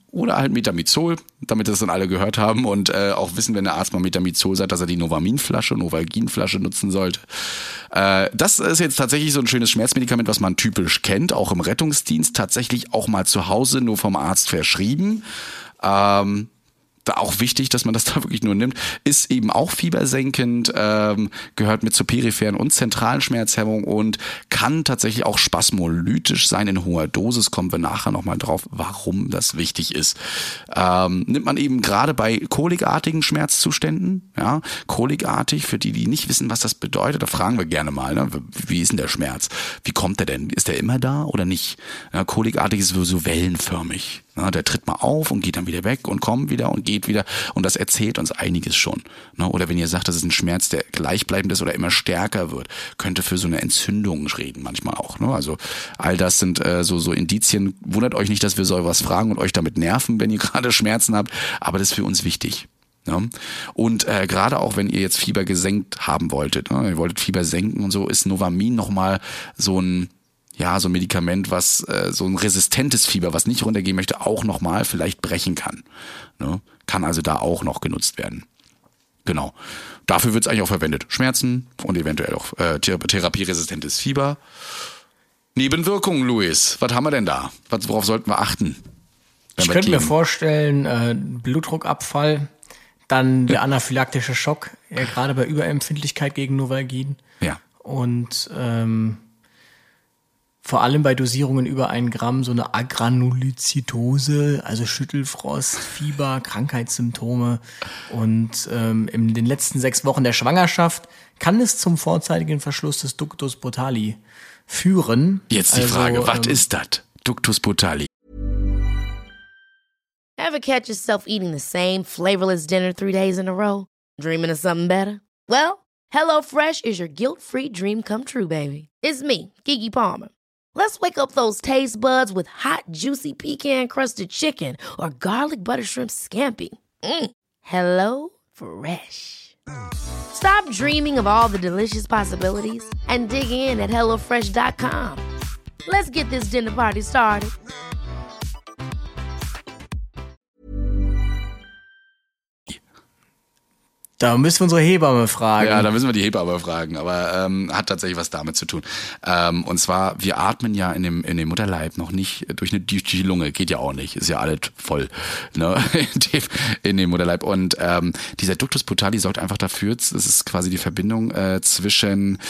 Oder halt Metamizol, damit das dann alle gehört haben und äh, auch wissen, wenn der Arzt mal Metamizol sagt, dass er die Novamin-Flasche, Novalgin-Flasche nutzen sollte. Äh, das ist jetzt tatsächlich so ein schönes Schmerzmedikament, was man typisch kennt, auch im Rettungsdienst, tatsächlich auch mal zu Hause nur vom Arzt verschrieben. Ähm, da auch wichtig, dass man das da wirklich nur nimmt, ist eben auch fiebersenkend, ähm, gehört mit zur peripheren und zentralen Schmerzhemmung und kann tatsächlich auch spasmolytisch sein in hoher Dosis. Kommen wir nachher nochmal drauf, warum das wichtig ist. Ähm, nimmt man eben gerade bei kolikartigen Schmerzzuständen, ja, kolikartig, für die, die nicht wissen, was das bedeutet, da fragen wir gerne mal, ne? Wie ist denn der Schmerz? Wie kommt der denn? Ist der immer da oder nicht? Ja, kolikartig ist so wellenförmig. Ja, der tritt mal auf und geht dann wieder weg und kommt wieder und geht wieder und das erzählt uns einiges schon. Oder wenn ihr sagt, das ist ein Schmerz, der gleichbleibend ist oder immer stärker wird, könnte für so eine Entzündung reden manchmal auch. Also all das sind äh, so so Indizien. Wundert euch nicht, dass wir sowas fragen und euch damit nerven, wenn ihr gerade Schmerzen habt, aber das ist für uns wichtig. Ja. Und äh, gerade auch, wenn ihr jetzt Fieber gesenkt haben wolltet, ne? Ihr wolltet Fieber senken und so, ist Novamin nochmal so ein Ja, so ein Medikament, was äh, so ein resistentes Fieber, was nicht runtergehen möchte, auch nochmal vielleicht brechen kann. Ne? Kann also da auch noch genutzt werden. Genau. Dafür wird es eigentlich auch verwendet. Schmerzen und eventuell auch äh, therapieresistentes Fieber. Nebenwirkungen, Luis. Was haben wir denn da? Was, worauf sollten wir achten? Ich könnte mir vorstellen, äh, Blutdruckabfall, dann der anaphylaktische Schock, äh, gerade bei Überempfindlichkeit gegen Novalgin. Ja. Und ähm, vor allem bei Dosierungen über ein Gramm so eine Agranulozytose, also Schüttelfrost, Fieber, Krankheitssymptome. Und ähm, in den letzten sechs Wochen der Schwangerschaft kann es zum vorzeitigen Verschluss des Ductus botalli führen. Jetzt die also, Frage, was ähm, ist das? Ductus botalli. Ever catch yourself eating the same flavorless dinner three days in a row? Dreaming of something better? Well, HelloFresh is your guilt-free dream come true, baby. It's me, Keke Palmer. Let's wake up those taste buds with hot, juicy pecan-crusted chicken or garlic butter shrimp scampi. Mm. Hello Fresh. Stop dreaming of all the delicious possibilities and dig in at hello fresh dot com. Let's get this dinner party started. Da müssen wir unsere Hebamme fragen. Ja, da müssen wir die Hebamme fragen, aber ähm, hat tatsächlich was damit zu tun. Ähm, und zwar, wir atmen ja in dem in dem Mutterleib noch nicht durch eine durch die Lunge, geht ja auch nicht, ist ja alles voll, ne, in dem, in dem Mutterleib. Und ähm, dieser Ductus botalli sorgt einfach dafür, das ist quasi die Verbindung äh, zwischen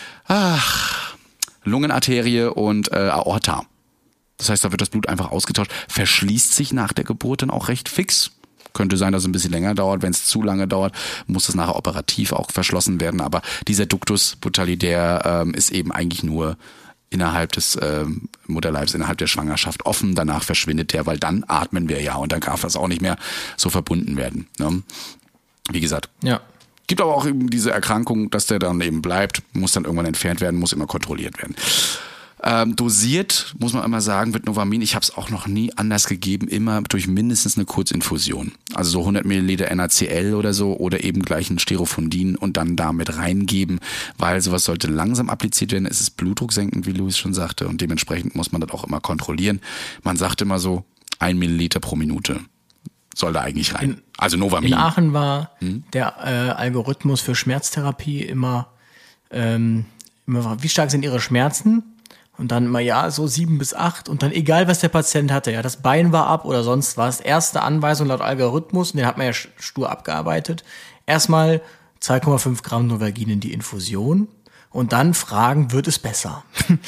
ach, Lungenarterie und äh, Aorta. Das heißt, da wird das Blut einfach ausgetauscht, verschließt sich nach der Geburt dann auch recht fix. Könnte sein, dass es ein bisschen länger dauert. Wenn es zu lange dauert, muss es nachher operativ auch verschlossen werden. Aber dieser Ductus botalli, der ähm, ist eben eigentlich nur innerhalb des ähm, Mutterleibs, innerhalb der Schwangerschaft offen. Danach verschwindet der, weil dann atmen wir ja und dann darf das auch nicht mehr so verbunden werden. Ne? Wie gesagt. Ja. Gibt aber auch eben diese Erkrankung, dass der dann eben bleibt, muss dann irgendwann entfernt werden, muss immer kontrolliert werden. Ähm, dosiert, muss man immer sagen, wird Novamin, ich habe es auch noch nie anders gegeben, immer durch mindestens eine Kurzinfusion. Also so hundert Milliliter N A C L oder so oder eben gleich ein Sterofondin und dann damit reingeben, weil sowas sollte langsam appliziert werden. Es ist blutdrucksenkend, wie Luis schon sagte, und dementsprechend muss man das auch immer kontrollieren. Man sagt immer so, ein Milliliter pro Minute soll da eigentlich rein. In, also Novamin. In Aachen war hm? der äh, Algorithmus für Schmerztherapie immer, ähm, immer, wie stark sind Ihre Schmerzen? Und dann immer, ja, so sieben bis acht. Und dann egal, was der Patient hatte. Ja, das Bein war ab oder sonst was. Erste Anweisung laut Algorithmus, und den hat man ja stur abgearbeitet. Erstmal zwei Komma fünf Gramm Novalgin in die Infusion. Und dann fragen, wird es besser?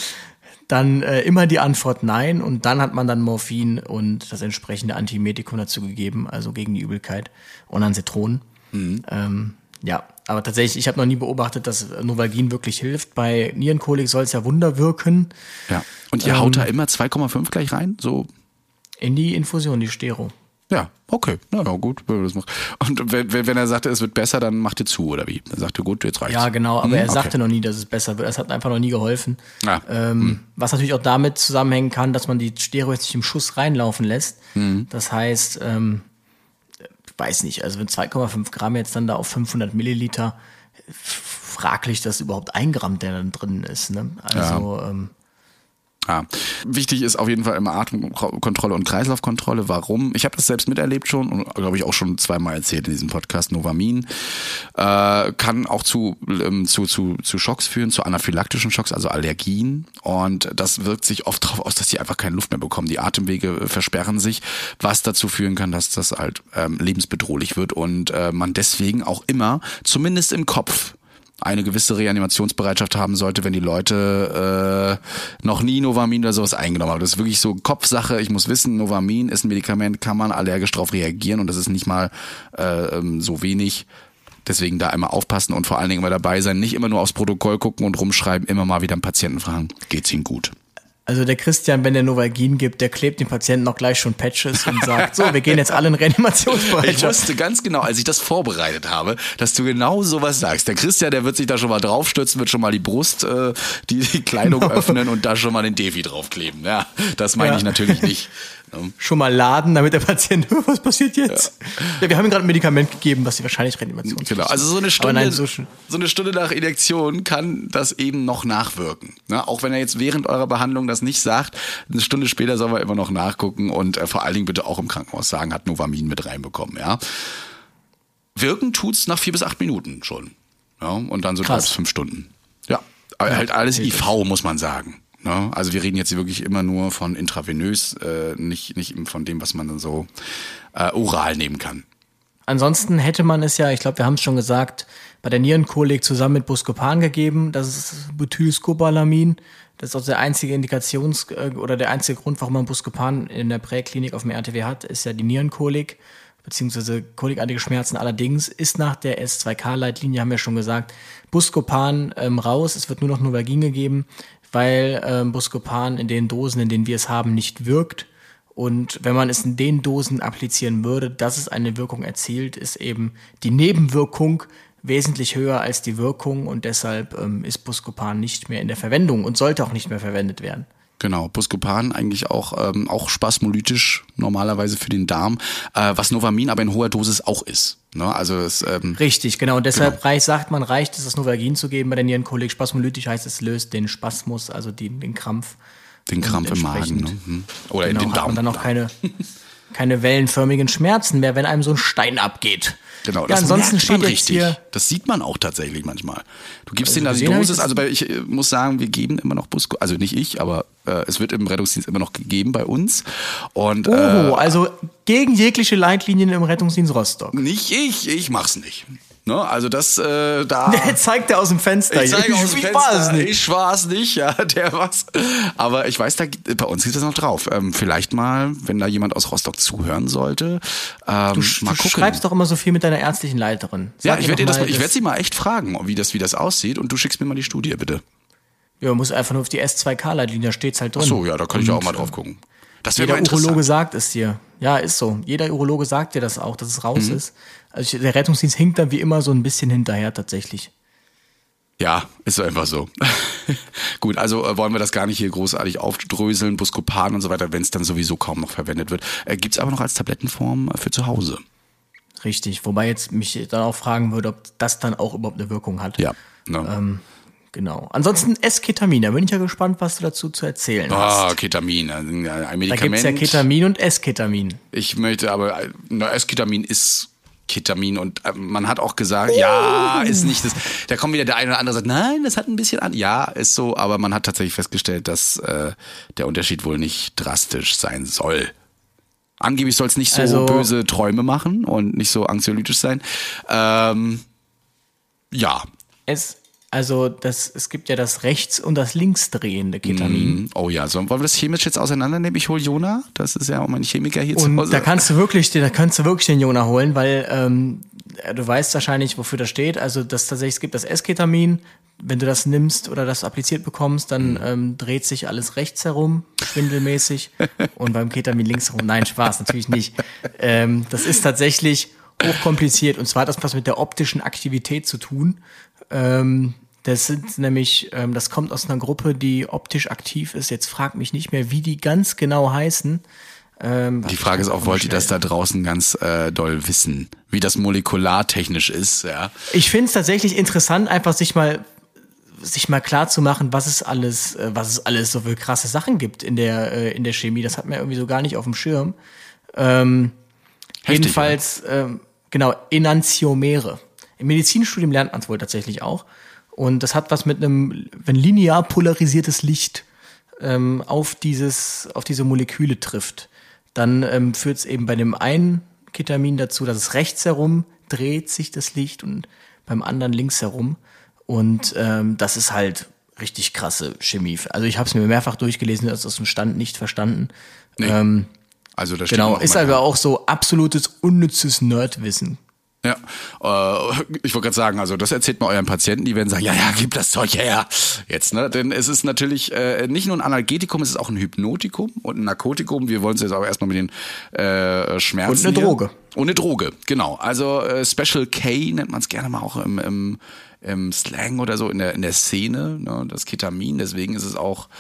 Dann äh, immer die Antwort nein. Und dann hat man dann Morphin und das entsprechende Antiemetikum dazu gegeben. Also gegen die Übelkeit. Und dann Citron. Mhm. Ähm, ja, aber tatsächlich, ich habe noch nie beobachtet, dass Novalgin wirklich hilft. Bei Nierenkolik soll es ja Wunder wirken. Ja. Und ihr ähm, haut da immer zwei Komma fünf gleich rein? So in die Infusion, die Stero. Ja, okay. Na, na gut. Und wenn, wenn er sagte, es wird besser, dann macht ihr zu, oder wie? Dann sagte, gut, jetzt reicht's. Ja, genau, aber hm, er sagte okay. noch nie, dass es besser wird. Es hat einfach noch nie geholfen. Ja. Ähm, hm. Was natürlich auch damit zusammenhängen kann, dass man die Stero jetzt nicht im Schuss reinlaufen lässt. Hm. Das heißt, ähm, weiß nicht, also wenn zwei Komma fünf Gramm jetzt dann da auf fünfhundert Milliliter, fraglich, dass überhaupt ein Gramm der dann drin ist. Ne? Also, ja. ähm, Ja. Wichtig ist auf jeden Fall immer Atemkontrolle und Kreislaufkontrolle. Warum? Ich habe das selbst miterlebt schon und glaube ich auch schon zweimal erzählt in diesem Podcast. Novamin äh, kann auch zu, ähm, zu, zu, zu Schocks führen, zu anaphylaktischen Schocks, also Allergien. Und das wirkt sich oft darauf aus, dass die einfach keine Luft mehr bekommen. Die Atemwege versperren sich, was dazu führen kann, dass das halt ähm, lebensbedrohlich wird und äh, man deswegen auch immer, zumindest im Kopf, eine gewisse Reanimationsbereitschaft haben sollte, wenn die Leute äh, noch nie Novamin oder sowas eingenommen haben. Das ist wirklich so Kopfsache. Ich muss wissen, Novamin ist ein Medikament, kann man allergisch drauf reagieren und das ist nicht mal äh, so wenig. Deswegen da immer aufpassen und vor allen Dingen immer dabei sein. Nicht immer nur aufs Protokoll gucken und rumschreiben, immer mal wieder einen Patienten fragen. Geht's ihm gut? Also der Christian, wenn der Novalgin gibt, der klebt dem Patienten auch gleich schon Patches und sagt, so, wir gehen jetzt alle in Reanimationsbereitschaft. Ich wusste ganz genau, als ich das vorbereitet habe, dass du genau sowas sagst. Der Christian, der wird sich da schon mal draufstürzen, wird schon mal die Brust, äh, die, die Kleidung genau. öffnen und da schon mal den Defi draufkleben. Ja, das meine ja. ich natürlich nicht. Schon mal laden, damit der Patient, was passiert jetzt? Ja, ja wir haben ihm gerade ein Medikament gegeben, was sie wahrscheinlich Reanimation. Genau, also so eine Stunde, nein, so, so eine Stunde nach Injektion kann das eben noch nachwirken. Ne? Auch wenn er jetzt während eurer Behandlung das nicht sagt, eine Stunde später soll man immer noch nachgucken und äh, vor allen Dingen bitte auch im Krankenhaus sagen, hat Novamin mit reinbekommen. Ja? Wirken tut's nach vier bis acht Minuten schon. Ja? Und dann so drei bis fünf Stunden. Ja, aber ja, halt alles I V, muss man sagen. Ne? Also wir reden jetzt wirklich immer nur von intravenös, äh, nicht, nicht von dem, was man dann so äh, oral nehmen kann. Ansonsten hätte man es ja, ich glaube, wir haben es schon gesagt, bei der Nierenkolik zusammen mit Buscopan gegeben. Das ist Butylscobalamin. Das ist auch der einzige Indikations- oder der einzige Grund, warum man Buscopan in der Präklinik auf dem R T W hat, ist ja die Nierenkolik, beziehungsweise kolikartige Schmerzen. Allerdings ist nach der S zwei K-Leitlinie, haben wir schon gesagt, Buscopan ähm, raus. Es wird nur noch Novalgin gegeben, weil ähm, Buscopan in den Dosen, in denen wir es haben, nicht wirkt. Und wenn man es in den Dosen applizieren würde, dass es eine Wirkung erzielt, ist eben die Nebenwirkung wesentlich höher als die Wirkung und deshalb ähm, ist Buscopan nicht mehr in der Verwendung und sollte auch nicht mehr verwendet werden. Genau, Buscopan eigentlich auch ähm, auch spasmolytisch normalerweise für den Darm, äh, was Novamin aber in hoher Dosis auch ist. Ne? Also es, ähm, richtig, genau. Und deshalb genau. Reich, sagt man, reicht es, das Novalgin zu geben bei der Nierenkolik. Spasmolytisch heißt, es löst den Spasmus, also die, den Krampf. Den Krampf im Magen. Ne? Hm. Oder genau, in den Darm. Und dann auch keine, keine wellenförmigen Schmerzen mehr, wenn einem so ein Stein abgeht. Genau, ja, das ansonsten merkt man steht richtig. Hier, das sieht man auch tatsächlich manchmal. Du gibst also denen da die Dosis, also bei, ich äh, muss sagen, wir geben immer noch Busco, also nicht ich, aber äh, es wird im Rettungsdienst immer noch gegeben bei uns. Und, oh, äh, also gegen jegliche Leitlinien im Rettungsdienst Rostock. Nicht ich, ich mach's nicht. Ne, also das, äh, da... Der zeigt er aus dem Fenster. Ich zeige aus dem ich Fenster, war es nicht. Ich war es nicht, ja, der was. Aber ich weiß, da bei uns geht das noch drauf. Ähm, vielleicht mal, wenn da jemand aus Rostock zuhören sollte, ähm, du, mal du gucken. schreibst doch immer so viel mit deiner ärztlichen Leiterin. Sag ja, ich werde mal, ich werd sie mal echt fragen, wie das, wie das aussieht und du schickst mir mal die Studie, bitte. Ja, muss einfach nur auf die S zwei K-Leitlinie, da steht's halt drin. Ach so, ja, da kann ich auch mal drauf gucken. Das wäre Jeder mal Urologe sagt es dir. Ja, ist so. Jeder Urologe sagt dir das auch, dass es raus mhm. ist. Also der Rettungsdienst hinkt da wie immer so ein bisschen hinterher tatsächlich. Ja, ist so einfach so. Gut, also äh, wollen wir das gar nicht hier großartig aufdröseln, Buscopan und so weiter, wenn es dann sowieso kaum noch verwendet wird. Äh, Gibt es aber noch als Tablettenform für zu Hause. Richtig, wobei jetzt mich dann auch fragen würde, ob das dann auch überhaupt eine Wirkung hat. Ja. Ne. Ähm, Genau. Ansonsten S-Ketamin, da bin ich ja gespannt, was du dazu zu erzählen hast. Ah, Ketamin, ein Medikament. Da gibt's ja Ketamin und S-Ketamin. Ich möchte aber, na, S-Ketamin ist Ketamin und man hat auch gesagt, uh. ja, ist nicht das. Da kommt wieder der eine oder andere und sagt, nein, das hat ein bisschen an. Ja, ist so, aber man hat tatsächlich festgestellt, dass äh, der Unterschied wohl nicht drastisch sein soll. Angeblich soll es nicht so also, böse Träume machen und nicht so anxiolytisch sein. Ähm, ja. Es Also das, es gibt ja das rechts- und das linksdrehende Ketamin. Mm, oh ja, so, wollen wir das chemisch jetzt auseinandernehmen? Ich hole Jona, das ist ja auch mein Chemiker hier und zu Hause. Da kannst du wirklich, da kannst du wirklich den Jona holen, weil ähm, du weißt wahrscheinlich, wofür das steht. Also das tatsächlich, es gibt das S-Ketamin. Wenn du das nimmst oder das appliziert bekommst, dann mm. ähm, dreht sich alles rechts herum, schwindelmäßig. Und beim Ketamin links herum. Nein, Spaß, natürlich nicht. Ähm, das ist tatsächlich hochkompliziert. Und zwar hat das was mit der optischen Aktivität zu tun. Ähm, das sind nämlich, ähm, das kommt aus einer Gruppe, die optisch aktiv ist. Jetzt frag mich nicht mehr, wie die ganz genau heißen. Ähm, die Frage ist auch, wollt ihr das da draußen ganz äh, doll wissen, wie das molekulartechnisch ist? Ja. Ich finde es tatsächlich interessant, einfach sich mal sich mal klar zu machen, was es alles, äh, was es alles so für krasse Sachen gibt in der, äh, in der Chemie. Das hat man irgendwie so gar nicht auf dem Schirm. Ähm, Heftig, jedenfalls, ähm, genau, Enantiomere. Im Medizinstudium lernt man es wohl tatsächlich auch. Und das hat was mit einem, wenn linear polarisiertes Licht ähm, auf dieses, auf diese Moleküle trifft, dann ähm, führt es eben bei dem einen Ketamin dazu, dass es rechts herum dreht sich das Licht und beim anderen links herum. Und ähm, das ist halt richtig krasse Chemie. Also ich habe es mir mehrfach durchgelesen, das aus dem Stand nicht verstanden. Nee. Ähm, Also das steht genau, auch ist immer aber dran. auch so absolutes unnützes Nerdwissen. Ja, äh, ich wollte gerade sagen, also das erzählt mal euren Patienten, die werden sagen, ja, ja, gib das Zeug her, jetzt, ne? Denn es ist natürlich äh, nicht nur ein Analgetikum, es ist auch ein Hypnotikum und ein Narkotikum. Wir wollen es jetzt aber erstmal mit den äh, Schmerzen. Und eine hier. Droge. Und eine Droge, genau. Also äh, Special K nennt man es gerne mal auch im, im, im Slang oder so, in der, in der Szene, ne? Das Ketamin, deswegen ist es auch,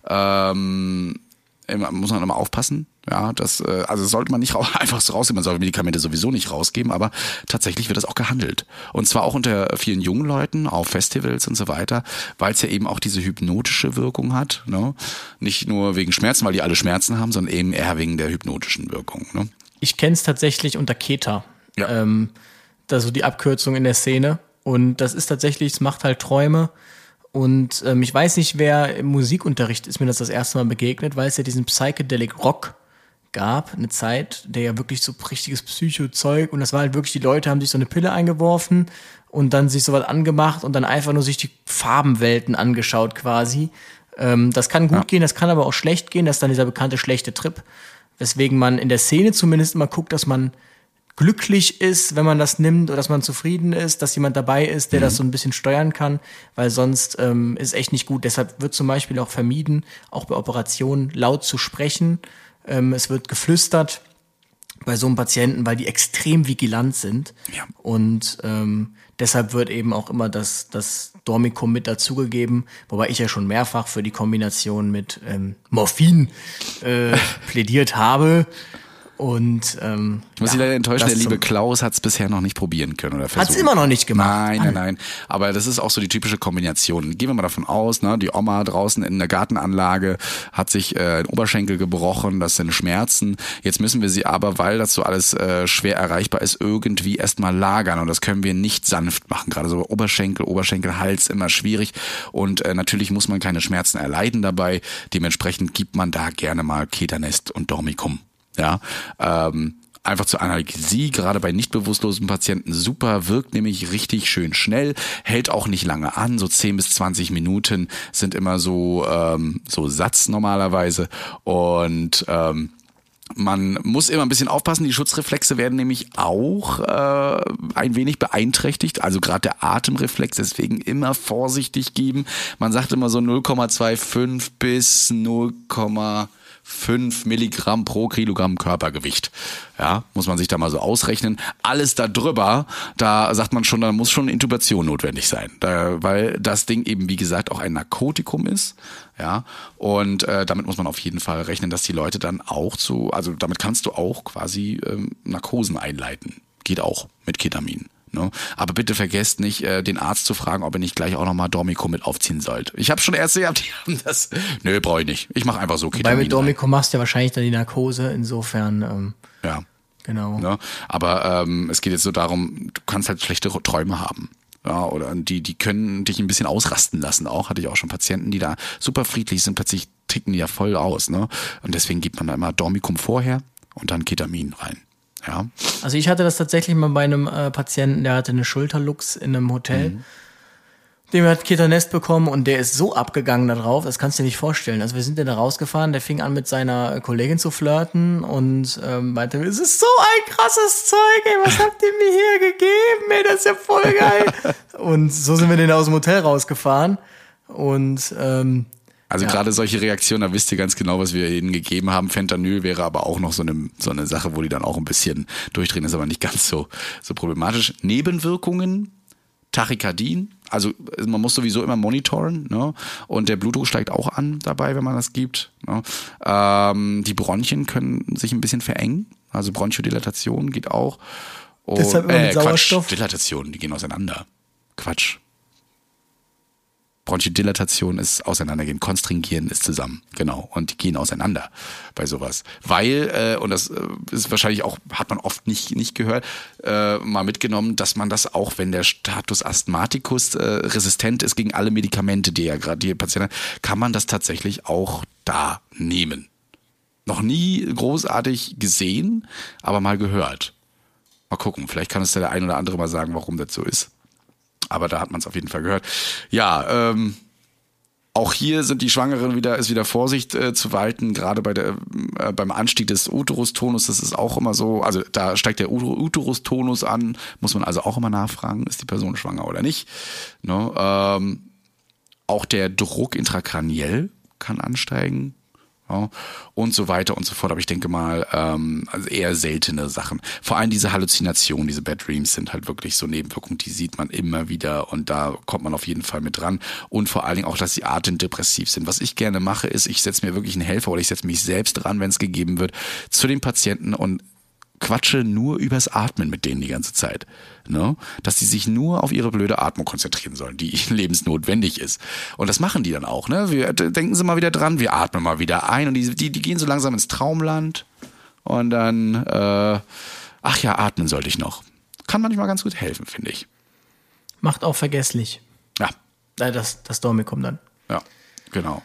ähm, immer, muss man immer aufpassen. Ja, das, äh, also sollte man nicht ra- einfach so rausgeben, man soll Medikamente sowieso nicht rausgeben, aber tatsächlich wird das auch gehandelt. Und zwar auch unter vielen jungen Leuten, auf Festivals und so weiter, weil es ja eben auch diese hypnotische Wirkung hat. Ne? Nicht nur wegen Schmerzen, weil die alle Schmerzen haben, sondern eben eher wegen der hypnotischen Wirkung. Ne? Ich kenne es tatsächlich unter Keta. Ja. Ähm, das ist so die Abkürzung in der Szene. Und das ist tatsächlich, es macht halt Träume. Und ähm, ich weiß nicht, wer im Musikunterricht ist mir das das erste Mal begegnet, weil es ja diesen Psychedelic Rock gab, eine Zeit, der ja wirklich so richtiges Psycho-Zeug, und das war halt wirklich, die Leute haben sich so eine Pille eingeworfen und dann sich sowas angemacht und dann einfach nur sich die Farbenwelten angeschaut quasi. Ähm, das kann gut Ja. gehen, das kann aber auch schlecht gehen, das ist dann dieser bekannte schlechte Trip, weswegen man in der Szene zumindest immer guckt, dass man glücklich ist, wenn man das nimmt, oder dass man zufrieden ist, dass jemand dabei ist, der das so ein bisschen steuern kann, weil sonst ähm, ist echt nicht gut. Deshalb wird zum Beispiel auch vermieden, auch bei Operationen laut zu sprechen. Ähm, es wird geflüstert bei so einem Patienten, weil die extrem vigilant sind. Ja. Und ähm, deshalb wird eben auch immer das, das Dormicum mit dazugegeben, wobei ich ja schon mehrfach für die Kombination mit ähm, Morphin äh, plädiert habe. Und ähm, Ich muss Sie ja, leider enttäuschen, das der liebe zum- Klaus hat es bisher noch nicht probieren können. Oder Hat's versucht. immer noch nicht gemacht. Nein, nein, nein. Aber das ist auch so die typische Kombination. Gehen wir mal davon aus, ne, die Oma draußen in der Gartenanlage hat sich äh, ein Oberschenkel gebrochen, das sind Schmerzen. Jetzt müssen wir sie aber, weil das so alles äh, schwer erreichbar ist, irgendwie erstmal lagern. Und das können wir nicht sanft machen. Gerade so Oberschenkel, Oberschenkel, Hals, immer schwierig. Und äh, natürlich muss man keine Schmerzen erleiden dabei. Dementsprechend gibt man da gerne mal Ketanest und Dormicum. Ja, ähm, einfach zur Analgesie, gerade bei nicht bewusstlosen Patienten super, wirkt nämlich richtig schön schnell, hält auch nicht lange an, so zehn bis zwanzig Minuten sind immer so, ähm, so Satz normalerweise, und ähm, man muss immer ein bisschen aufpassen, die Schutzreflexe werden nämlich auch äh, ein wenig beeinträchtigt, also gerade der Atemreflex, deswegen immer vorsichtig geben. Man sagt immer so null Komma fünfundzwanzig bis null Komma fünf Milligramm pro Kilogramm Körpergewicht. Ja, muss man sich da mal so ausrechnen. Alles da drüber, da sagt man schon, da muss schon eine Intubation notwendig sein, da, weil das Ding eben, wie gesagt, auch ein Narkotikum ist. Ja, und äh, damit muss man auf jeden Fall rechnen, dass die Leute dann auch zu, also damit kannst du auch quasi ähm, Narkosen einleiten. Geht auch mit Ketamin. Ne? Aber bitte vergesst nicht, äh, den Arzt zu fragen, ob er nicht gleich auch nochmal Dormicum mit aufziehen sollte. Ich habe schon Ärzte gehabt, die haben das. Nö, brauche ich nicht. Ich mache einfach so Ketamin. Weil mit Dormicum machst du ja wahrscheinlich dann die Narkose, insofern, ähm, Ja. genau. Ne? Aber ähm, es geht jetzt so darum, du kannst halt schlechte Träume haben. Ja, oder die, die können dich ein bisschen ausrasten lassen auch. Hatte ich auch schon Patienten, die da super friedlich sind, plötzlich ticken die ja voll aus. Ne? Und deswegen gibt man da immer Dormicum vorher und dann Ketamin rein. Ja. Also ich hatte das tatsächlich mal bei einem äh, Patienten, der hatte eine Schulterlux in einem Hotel. Mhm. Dem hat Ketanest bekommen und der ist so abgegangen da drauf, das kannst du dir nicht vorstellen. Also wir sind dann da rausgefahren, der fing an mit seiner Kollegin zu flirten und ähm, meinte, es ist so ein krasses Zeug, ey, was habt ihr mir hier gegeben, ey, das ist ja voll geil. Und so sind wir dann aus dem Hotel rausgefahren und ähm, Also Ja. gerade solche Reaktionen, da wisst ihr ganz genau, was wir ihnen gegeben haben. Fentanyl wäre aber auch noch so eine, so eine Sache, wo die dann auch ein bisschen durchdrehen, ist aber nicht ganz so, so problematisch. Nebenwirkungen, Tachykardien, also man muss sowieso immer monitoren, ne? Und der Blutdruck steigt auch an dabei, wenn man das gibt. Ne? Ähm, die Bronchien können sich ein bisschen verengen, also Bronchodilatation geht auch. Und, Deshalb immer mit Quatsch, Sauerstoff? Dilatation, die gehen auseinander. Quatsch. Bronchodilatation ist auseinandergehen, konstringieren ist zusammen, genau. Und die gehen auseinander bei sowas. Weil, äh, und das ist wahrscheinlich auch, hat man oft nicht, nicht gehört, äh, mal mitgenommen, dass man das auch, wenn der Status Asthmaticus äh, resistent ist gegen alle Medikamente, die ja gerade die Patienten hat, kann man das tatsächlich auch da nehmen. Noch nie großartig gesehen, aber mal gehört. Mal gucken, vielleicht kann es der ein oder andere mal sagen, warum das so ist. Aber da hat man es auf jeden Fall gehört. Ja, ähm, auch hier sind die Schwangeren wieder, ist wieder Vorsicht äh, zu walten, gerade bei der, äh, beim Anstieg des Uterustonus, das ist auch immer so, also da steigt der Uterustonus an, muss man also auch immer nachfragen, ist die Person schwanger oder nicht. Ne? Ähm, auch der Druck intrakraniell kann ansteigen. Ja, und so weiter und so fort. Aber ich denke mal, ähm, also eher seltene Sachen. Vor allem diese Halluzinationen, diese Bad Dreams sind halt wirklich so Nebenwirkungen, die sieht man immer wieder und da kommt man auf jeden Fall mit dran. Und vor allen Dingen auch, dass sie atemdepressiv sind. Was ich gerne mache, ist, ich setze mir wirklich einen Helfer oder ich setze mich selbst dran, wenn es gegeben wird, zu den Patienten und quatsche nur übers Atmen mit denen die ganze Zeit. Ne? Dass die sich nur auf ihre blöde Atmung konzentrieren sollen, die lebensnotwendig ist. Und das machen die dann auch. Ne? Wir, denken Sie mal wieder dran, wir atmen mal wieder ein und die, die, die gehen so langsam ins Traumland und dann, äh, ach ja, atmen sollte ich noch. Kann manchmal ganz gut helfen, finde ich. Macht auch vergesslich. Ja. Das, das Dormicum dann. Ja, genau.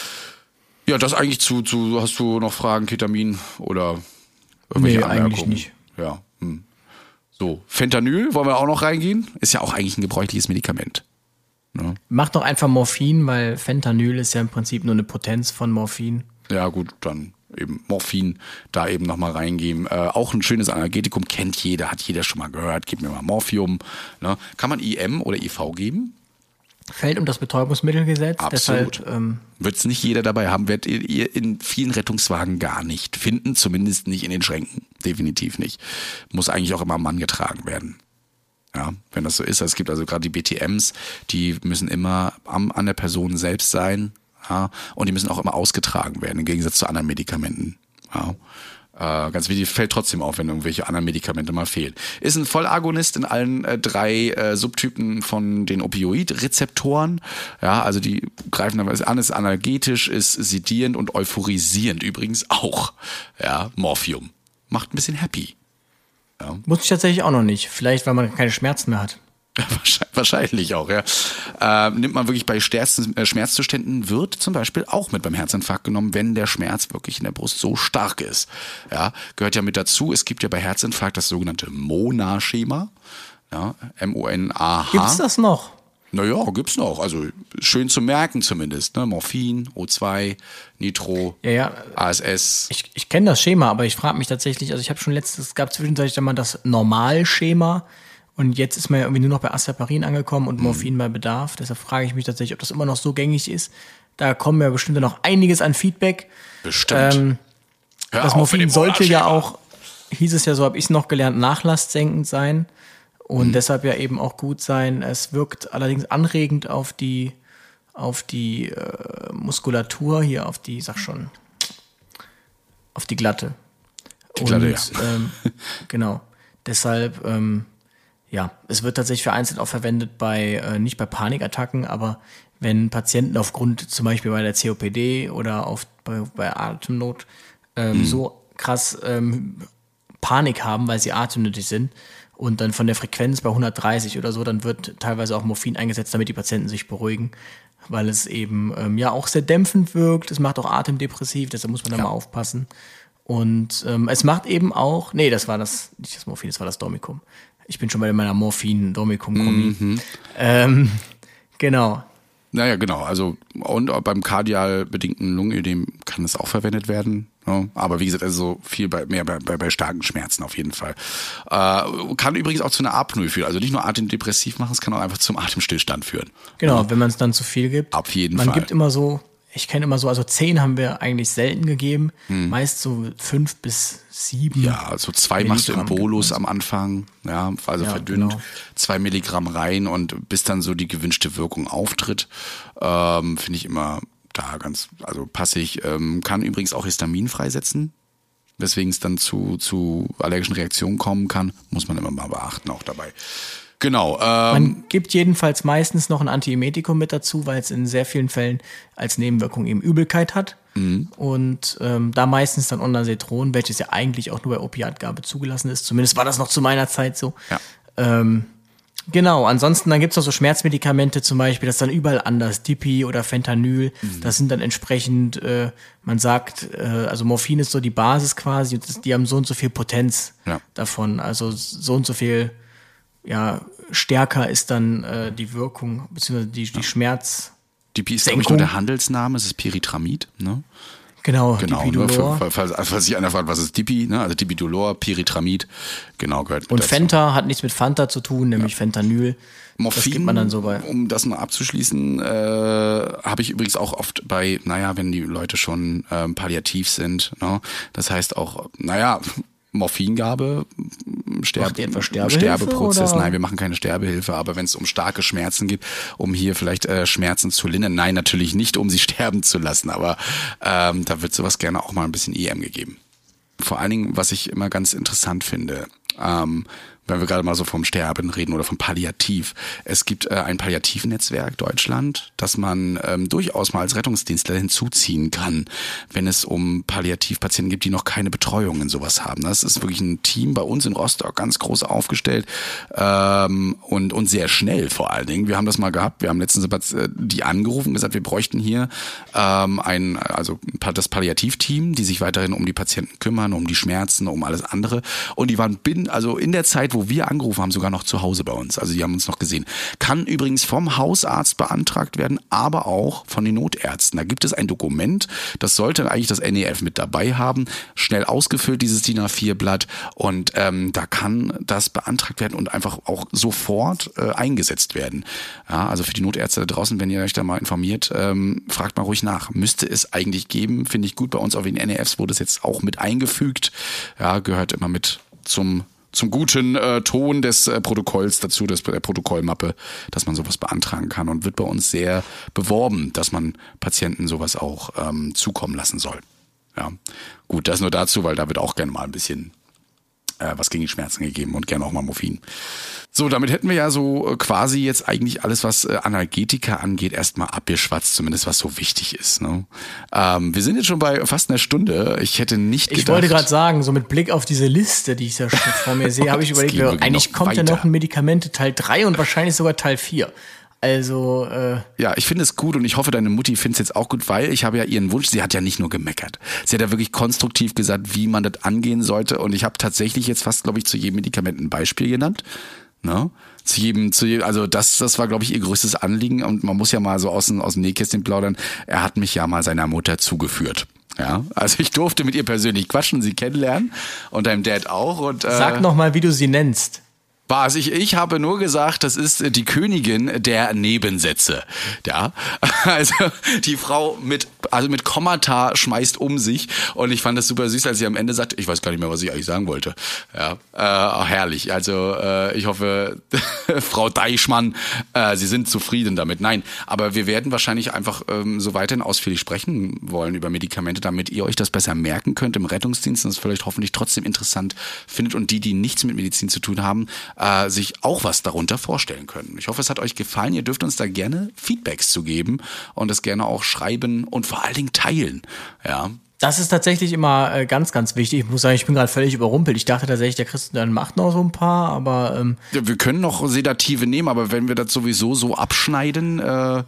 Ja, das eigentlich zu, zu, hast du noch Fragen, Ketamin oder... Nee, eigentlich nicht. Ja. Hm. So, Fentanyl, wollen wir auch noch reingehen? Ist ja auch eigentlich ein gebräuchliches Medikament. Ne? Mach doch einfach Morphin, weil Fentanyl ist ja im Prinzip nur eine Potenz von Morphin. Ja gut, dann eben Morphin da eben nochmal reingeben. Äh, auch ein schönes Analgetikum, kennt jeder, hat jeder schon mal gehört. Gib mir mal Morphium. Ne? Kann man I M oder I V geben? Fällt um das Betäubungsmittelgesetz. Absolut. Deshalb, ähm, wird es nicht jeder dabei haben, werdet ihr in vielen Rettungswagen gar nicht finden, zumindest nicht in den Schränken, definitiv nicht. Muss eigentlich auch immer am Mann getragen werden. Ja, wenn das so ist. Es gibt also gerade die B T Ms, die müssen immer am, an der Person selbst sein, ja, und die müssen auch immer ausgetragen werden, im Gegensatz zu anderen Medikamenten. Ja. Äh, ganz wichtig, fällt trotzdem auf, wenn irgendwelche anderen Medikamente mal fehlen. Ist ein Vollagonist in allen äh, drei äh, Subtypen von den Opioidrezeptoren. Ja, also die greifen dann an, ist analgetisch, ist sedierend und euphorisierend übrigens auch. Ja, Morphium. Macht ein bisschen happy. Ja. Muss ich tatsächlich auch noch nicht. Vielleicht, weil man keine Schmerzen mehr hat. Wahrscheinlich auch, ja. Äh, nimmt man wirklich bei stärksten äh, Schmerzzuständen, wird zum Beispiel auch mit beim Herzinfarkt genommen, wenn der Schmerz wirklich in der Brust so stark ist. Ja, gehört ja mit dazu. Es gibt ja bei Herzinfarkt das sogenannte Mona-Schema. Ja, M O N A H. Gibt's das noch? Naja, gibt's noch. Also schön zu merken zumindest. Ne? Morphin, O zwei, Nitro, ja, ja. A S S. Ich, ich kenne das Schema, aber ich frage mich tatsächlich, also ich habe schon letztes, es gab zwischenzeitlich dann mal das Normalschema. Und jetzt ist man ja irgendwie nur noch bei Aspirin angekommen und Morphin bei Bedarf. Deshalb frage ich mich tatsächlich, ob das immer noch so gängig ist. Da kommen ja bestimmt noch einiges an Feedback. Bestimmt. Ähm, das Morphin sollte ja auch, hieß es ja so, habe ich es noch gelernt, nachlasssenkend sein. Und mhm. deshalb ja eben auch gut sein. Es wirkt allerdings anregend auf die, auf die äh, Muskulatur, hier auf die, sag schon, auf die Glatte. Die Glatte, und, ja. Ähm, genau. Deshalb, ähm, ja, es wird tatsächlich vereinzelt auch verwendet bei, äh, nicht bei Panikattacken, aber wenn Patienten aufgrund zum Beispiel bei der C O P D oder auf, bei, bei Atemnot ähm, mhm. so krass ähm, Panik haben, weil sie atemnötig sind und dann von der Frequenz bei hundertdreißig oder so, dann wird teilweise auch Morphin eingesetzt, damit die Patienten sich beruhigen, weil es eben ähm, ja auch sehr dämpfend wirkt, es macht auch atemdepressiv, deshalb muss man da ja. mal aufpassen. Und ähm, es macht eben auch, nee, das war das, nicht das Morphin, das war das Dormicum. Ich bin schon bei meiner Morphin-Dormicum-Kombi. Mhm. Ähm, genau. Naja, genau. Also und beim kardial bedingten Lungenödem kann es auch verwendet werden. Ja. Aber wie gesagt, also viel bei, mehr bei, bei, bei starken Schmerzen auf jeden Fall. Äh, kann übrigens auch zu einer Apnoe führen. Also nicht nur atemdepressiv machen, es kann auch einfach zum Atemstillstand führen. Genau, ja. wenn man es dann zu viel gibt. Auf jeden man Fall. Man gibt immer so, ich kenne immer so, also zehn haben wir eigentlich selten gegeben. Hm. Meist so fünf bis sieben. Ja, also zwei machst du im Bolus am Anfang, ja, also ja, verdünnt, genau. zwei Milligramm rein und bis dann so die gewünschte Wirkung auftritt, ähm, finde ich immer da ganz, also passig. Ähm, kann übrigens auch Histamin freisetzen, weswegen es dann zu, zu allergischen Reaktionen kommen kann, muss man immer mal beachten auch dabei. Genau. Ähm, Man gibt jedenfalls meistens noch ein Antiemetikum mit dazu, weil es in sehr vielen Fällen als Nebenwirkung eben Übelkeit hat. Mhm. Und ähm, da meistens dann Ondansetron, welches ja eigentlich auch nur bei Opiatgabe zugelassen ist. Zumindest war das noch zu meiner Zeit so. Ja. Ähm, genau, ansonsten dann gibt's noch so Schmerzmedikamente zum Beispiel, das ist dann überall anders, Dipi oder Fentanyl, mhm. das sind dann entsprechend, äh, man sagt, äh, also Morphin ist so die Basis quasi, das, die haben so und so viel Potenz ja. davon, also so und so viel, ja, stärker ist dann äh, die Wirkung, beziehungsweise die, die ja. Schmerz. Dipi ist, glaube ich, nur der Handelsname, es ist Pyritramid, ne? Genau, genau Dipidolor. Ne, falls, falls sich einer fragt, was ist Dipi, ne? Also Dipidolor, Pyritramid, genau, gehört mit Und dazu. Fenta hat nichts mit Fanta zu tun, nämlich ja. Fentanyl. Morphin, das gibt man dann so bei. Um das mal abzuschließen, äh, habe ich übrigens auch oft bei, naja, wenn die Leute schon ähm, palliativ sind, ne? Das heißt auch, naja, Morphingabe, Sterb- Sterbeprozess. Oder? Nein, wir machen keine Sterbehilfe, aber wenn es um starke Schmerzen geht, um hier vielleicht äh, Schmerzen zu lindern, nein, natürlich nicht, um sie sterben zu lassen, aber ähm, da wird sowas gerne auch mal ein bisschen E M gegeben. Vor allen Dingen, was ich immer ganz interessant finde, ähm, wenn wir gerade mal so vom Sterben reden oder vom Palliativ. Es gibt äh, ein Palliativnetzwerk Deutschland, das man ähm, durchaus mal als Rettungsdienstler hinzuziehen kann, wenn es um Palliativpatienten gibt, die noch keine Betreuung in sowas haben. Das ist wirklich ein Team bei uns in Rostock, ganz groß aufgestellt ähm, und und sehr schnell vor allen Dingen. Wir haben das mal gehabt, wir haben letztens äh, die angerufen und gesagt, wir bräuchten hier ähm, ein, also das Palliativteam, die sich weiterhin um die Patienten kümmern, um die Schmerzen, um alles andere. Und die waren bin, also in der Zeit, wo wir angerufen haben, sogar noch zu Hause bei uns. Also die haben uns noch gesehen. Kann übrigens vom Hausarzt beantragt werden, aber auch von den Notärzten. Da gibt es ein Dokument, das sollte eigentlich das N E F mit dabei haben. Schnell ausgefüllt, dieses D I N A vier Blatt. Und ähm, da kann das beantragt werden und einfach auch sofort äh, eingesetzt werden. Ja, also für die Notärzte da draußen, wenn ihr euch da mal informiert, ähm, fragt mal ruhig nach. Müsste es eigentlich geben, finde ich gut. Bei uns auf den N E Fs wurde es jetzt auch mit eingefügt. Ja, gehört immer mit zum zum guten äh, Ton des äh, Protokolls dazu, des äh, Protokollmappe, dass man sowas beantragen kann und wird bei uns sehr beworben, dass man Patienten sowas auch ähm, zukommen lassen soll. Ja, gut, das nur dazu, weil da wird auch gerne mal ein bisschen äh, was gegen die Schmerzen gegeben und gerne auch mal Morphin. So, damit hätten wir ja so äh, quasi jetzt eigentlich alles, was äh, Analgetika angeht, erstmal abgeschwatzt, zumindest was so wichtig ist. Ne? Ähm, wir sind jetzt schon bei fast einer Stunde. Ich hätte nicht gedacht... Ich wollte gerade sagen, so mit Blick auf diese Liste, die ich da schon vor mir sehe, habe ich überlegt, eigentlich kommt ja noch ein Medikamente Teil drei und wahrscheinlich sogar Teil vier. Also, äh ja, ich finde es gut und ich hoffe, deine Mutti findet es jetzt auch gut, weil ich habe ja ihren Wunsch, sie hat ja nicht nur gemeckert. Sie hat ja wirklich konstruktiv gesagt, wie man das angehen sollte und ich habe tatsächlich jetzt fast, glaube ich, zu jedem Medikament ein Beispiel genannt. Ne? Zu jedem, zu jedem, also das, das war, glaube ich, ihr größtes Anliegen und man muss ja mal so aus dem, aus dem Nähkästchen plaudern. Er hat mich ja mal seiner Mutter zugeführt. Ja, also ich durfte mit ihr persönlich quatschen, sie kennenlernen und deinem Dad auch. Und, äh, sag noch mal, wie du sie nennst. Was? Ich, ich habe nur gesagt, das ist die Königin der Nebensätze. Ja, also die Frau mit, also mit Kommata schmeißt um sich und ich fand das super süß, als sie am Ende sagte, ich weiß gar nicht mehr, was ich eigentlich sagen wollte. Ja, äh, herrlich. Also äh, ich hoffe, Frau Deichmann, äh, Sie sind zufrieden damit. Nein, aber wir werden wahrscheinlich einfach ähm, so weiterhin ausführlich sprechen wollen über Medikamente, damit ihr euch das besser merken könnt im Rettungsdienst und es vielleicht hoffentlich trotzdem interessant findet und die, die nichts mit Medizin zu tun haben, äh, sich auch was darunter vorstellen können. Ich hoffe, es hat euch gefallen. Ihr dürft uns da gerne Feedbacks zu geben und das gerne auch schreiben und vor allen Dingen teilen. Ja. Das ist tatsächlich immer äh, ganz, ganz wichtig. Ich muss sagen, ich bin gerade völlig überrumpelt. Ich dachte tatsächlich, der Christian macht noch so ein paar, aber ähm ja, wir können noch Sedative nehmen, aber wenn wir das sowieso so abschneiden, äh,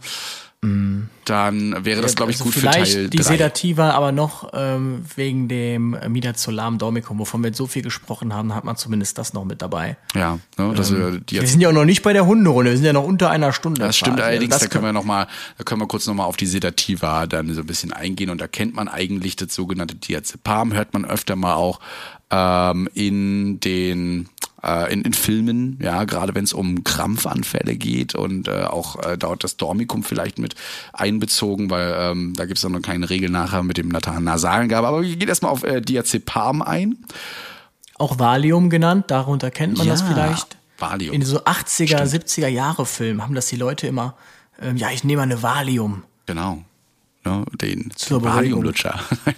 dann wäre das, glaube ich, also gut für Teil drei. Die Sedativa, aber noch ähm, wegen dem Midazolam Dormicum, wovon wir jetzt so viel gesprochen haben, hat man zumindest das noch mit dabei. Ja, ne, das, ähm, die wir sind ja auch noch nicht bei der Hunderunde, wir sind ja noch unter einer Stunde. Das stimmt quasi. allerdings, das da können wir noch mal, da können wir kurz noch mal auf die Sedativa dann so ein bisschen eingehen und da kennt man eigentlich das sogenannte Diazepam, hört man öfter mal auch ähm, in den In, in Filmen, ja, gerade wenn es um Krampfanfälle geht und äh, auch äh, dort das Dormicum vielleicht mit einbezogen, weil ähm, da gibt es dann noch keine Regel nachher mit dem nasalen Gabe. Aber wir gehen erstmal auf äh, Diazepam ein. Auch Valium genannt, darunter kennt man ja, das vielleicht. Valium. In so achtziger, Stimmt. siebziger Jahre Filmen haben das die Leute immer, ähm, ja, ich nehme eine Valium. Genau. ne, den Zur Beruhigung. Valiumlutscher.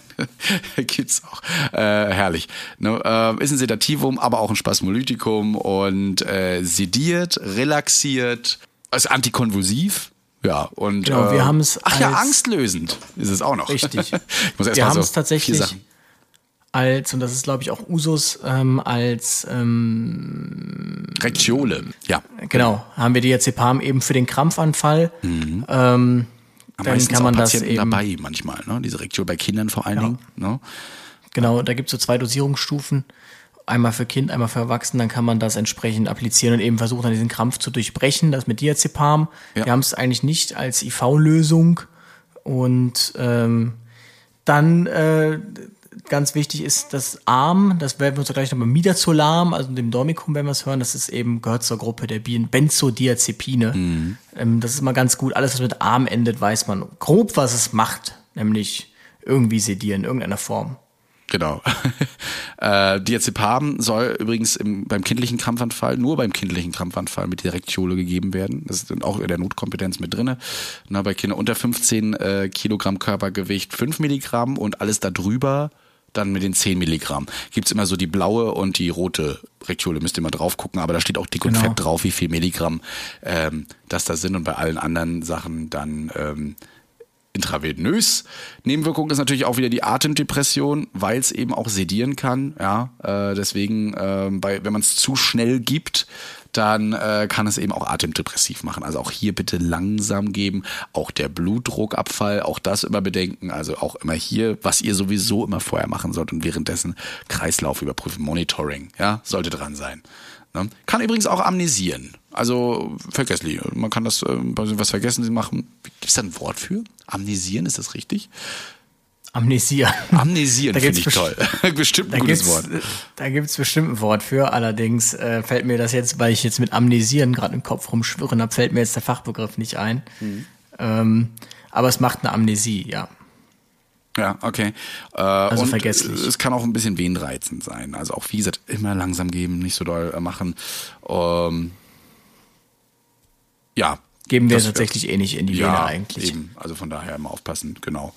Gibt's auch. Äh, herrlich. Ne, äh, ist ein Sedativum, aber auch ein Spasmolytikum und äh, sediert, relaxiert, ist antikonvulsiv. Ja, und Genau, wir äh, haben's ach ja, als- angstlösend ist es auch noch. Richtig. Ich muss erst Wir mal haben so es tatsächlich vier Sachen. als, und das ist glaube ich auch Usus, ähm, als ähm, Rektiole, ja. genau, haben wir Diazepam eben für den Krampfanfall. Ähm, Am dann meisten kann man auch das Patienten eben, dabei manchmal, ne? Diese Rektiole bei Kindern vor allen Ja. Dingen. Ne? genau, da gibt es so zwei Dosierungsstufen. Einmal für Kind, einmal für Erwachsene, dann kann man das entsprechend applizieren und eben versuchen, dann diesen Krampf zu durchbrechen, das mit Diazepam. Ja. Wir haben es eigentlich nicht als I V-Lösung. Und ähm, dann äh, ganz wichtig ist das A R M, das werden wir uns gleich noch mal Midazolam, also dem Dormicum werden wir es hören, das ist eben, gehört zur Gruppe der Benzodiazepine. Mhm. Ähm, das ist immer ganz gut, alles was mit A R M endet, weiß man grob, was es macht, nämlich irgendwie sedieren, in irgendeiner Form. Genau. äh, Diazepam soll übrigens im, beim kindlichen Krampfanfall, nur beim kindlichen Krampfanfall mit der Rektiole gegeben werden. Das ist dann auch in der Notkompetenz mit drinne. Na, bei Kindern unter fünfzehn äh, Kilogramm Körpergewicht fünf Milligramm und alles darüber dann mit den zehn Milligramm. Gibt's immer so die blaue und die rote Rektiole, müsst ihr mal drauf gucken, aber da steht auch dick und Genau. fett drauf, wie viel Milligramm ähm, das da sind und bei allen anderen Sachen dann ähm, intravenös. Nebenwirkung ist natürlich auch wieder die Atemdepression, weil es eben auch sedieren kann. Ja, äh, deswegen, äh, bei, wenn man es zu schnell gibt, dann äh, kann es eben auch atemdepressiv machen. Also auch hier bitte langsam geben. Auch der Blutdruckabfall, auch das immer bedenken. Also auch immer hier, was ihr sowieso immer vorher machen sollt und währenddessen Kreislauf überprüfen, Monitoring, ja, sollte dran sein. Ne? Kann übrigens auch amnesieren. Also vergesslich. Man kann das, äh, was vergessen sie machen. Gibt es da ein Wort für? Amnesieren, ist das richtig? Amnesia. Amnesieren Da finde ich gibt's toll. Bestimmt ein Da gutes gibt's, Wort. da gibt's bestimmt ein Wort für, allerdings äh, fällt mir das jetzt, weil ich jetzt mit Amnesieren gerade im Kopf rumschwirren habe, fällt mir jetzt der Fachbegriff nicht ein. Mhm. Ähm, aber es macht eine Amnesie, ja. Ja, okay. Äh, Also und vergesslich. Es kann auch ein bisschen venenreizend sein. Also auch, wie gesagt, immer langsam geben, nicht so doll äh, machen. Ähm, ja. Geben wir das- tatsächlich eh nicht in die ja, Vene eigentlich. Eben. Also von daher immer aufpassen, genau.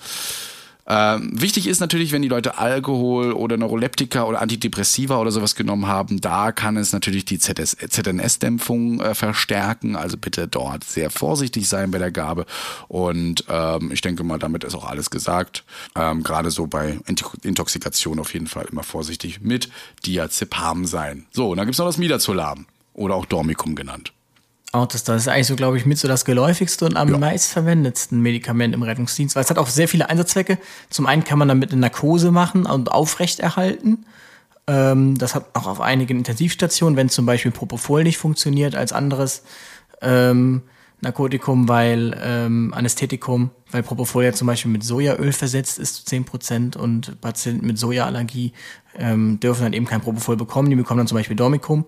Ähm, wichtig ist natürlich, wenn die Leute Alkohol oder Neuroleptika oder Antidepressiva oder sowas genommen haben, da kann es natürlich die Z N S-Dämpfung äh, verstärken. Also bitte dort sehr vorsichtig sein bei der Gabe. Und ähm, ich denke mal, damit ist auch alles gesagt. Ähm, gerade so bei Intoxikation auf jeden Fall immer vorsichtig mit Diazepam sein. So, und dann gibt's noch das Midazolam oder auch Dormicum genannt. Auch das, das ist eigentlich so, glaube ich, mit so das geläufigste und am Ja. meistverwendetsten Medikament im Rettungsdienst, weil es hat auch sehr viele Einsatzzwecke. Zum einen kann man damit eine Narkose machen und aufrechterhalten. Ähm, das hat auch auf einigen Intensivstationen, wenn zum Beispiel Propofol nicht funktioniert als anderes ähm, Narkotikum, weil ähm, Anästhetikum, weil Propofol ja zum Beispiel mit Sojaöl versetzt ist zu zehn Prozent und Patienten mit Sojaallergie ähm, dürfen dann eben kein Propofol bekommen, die bekommen dann zum Beispiel Dormicum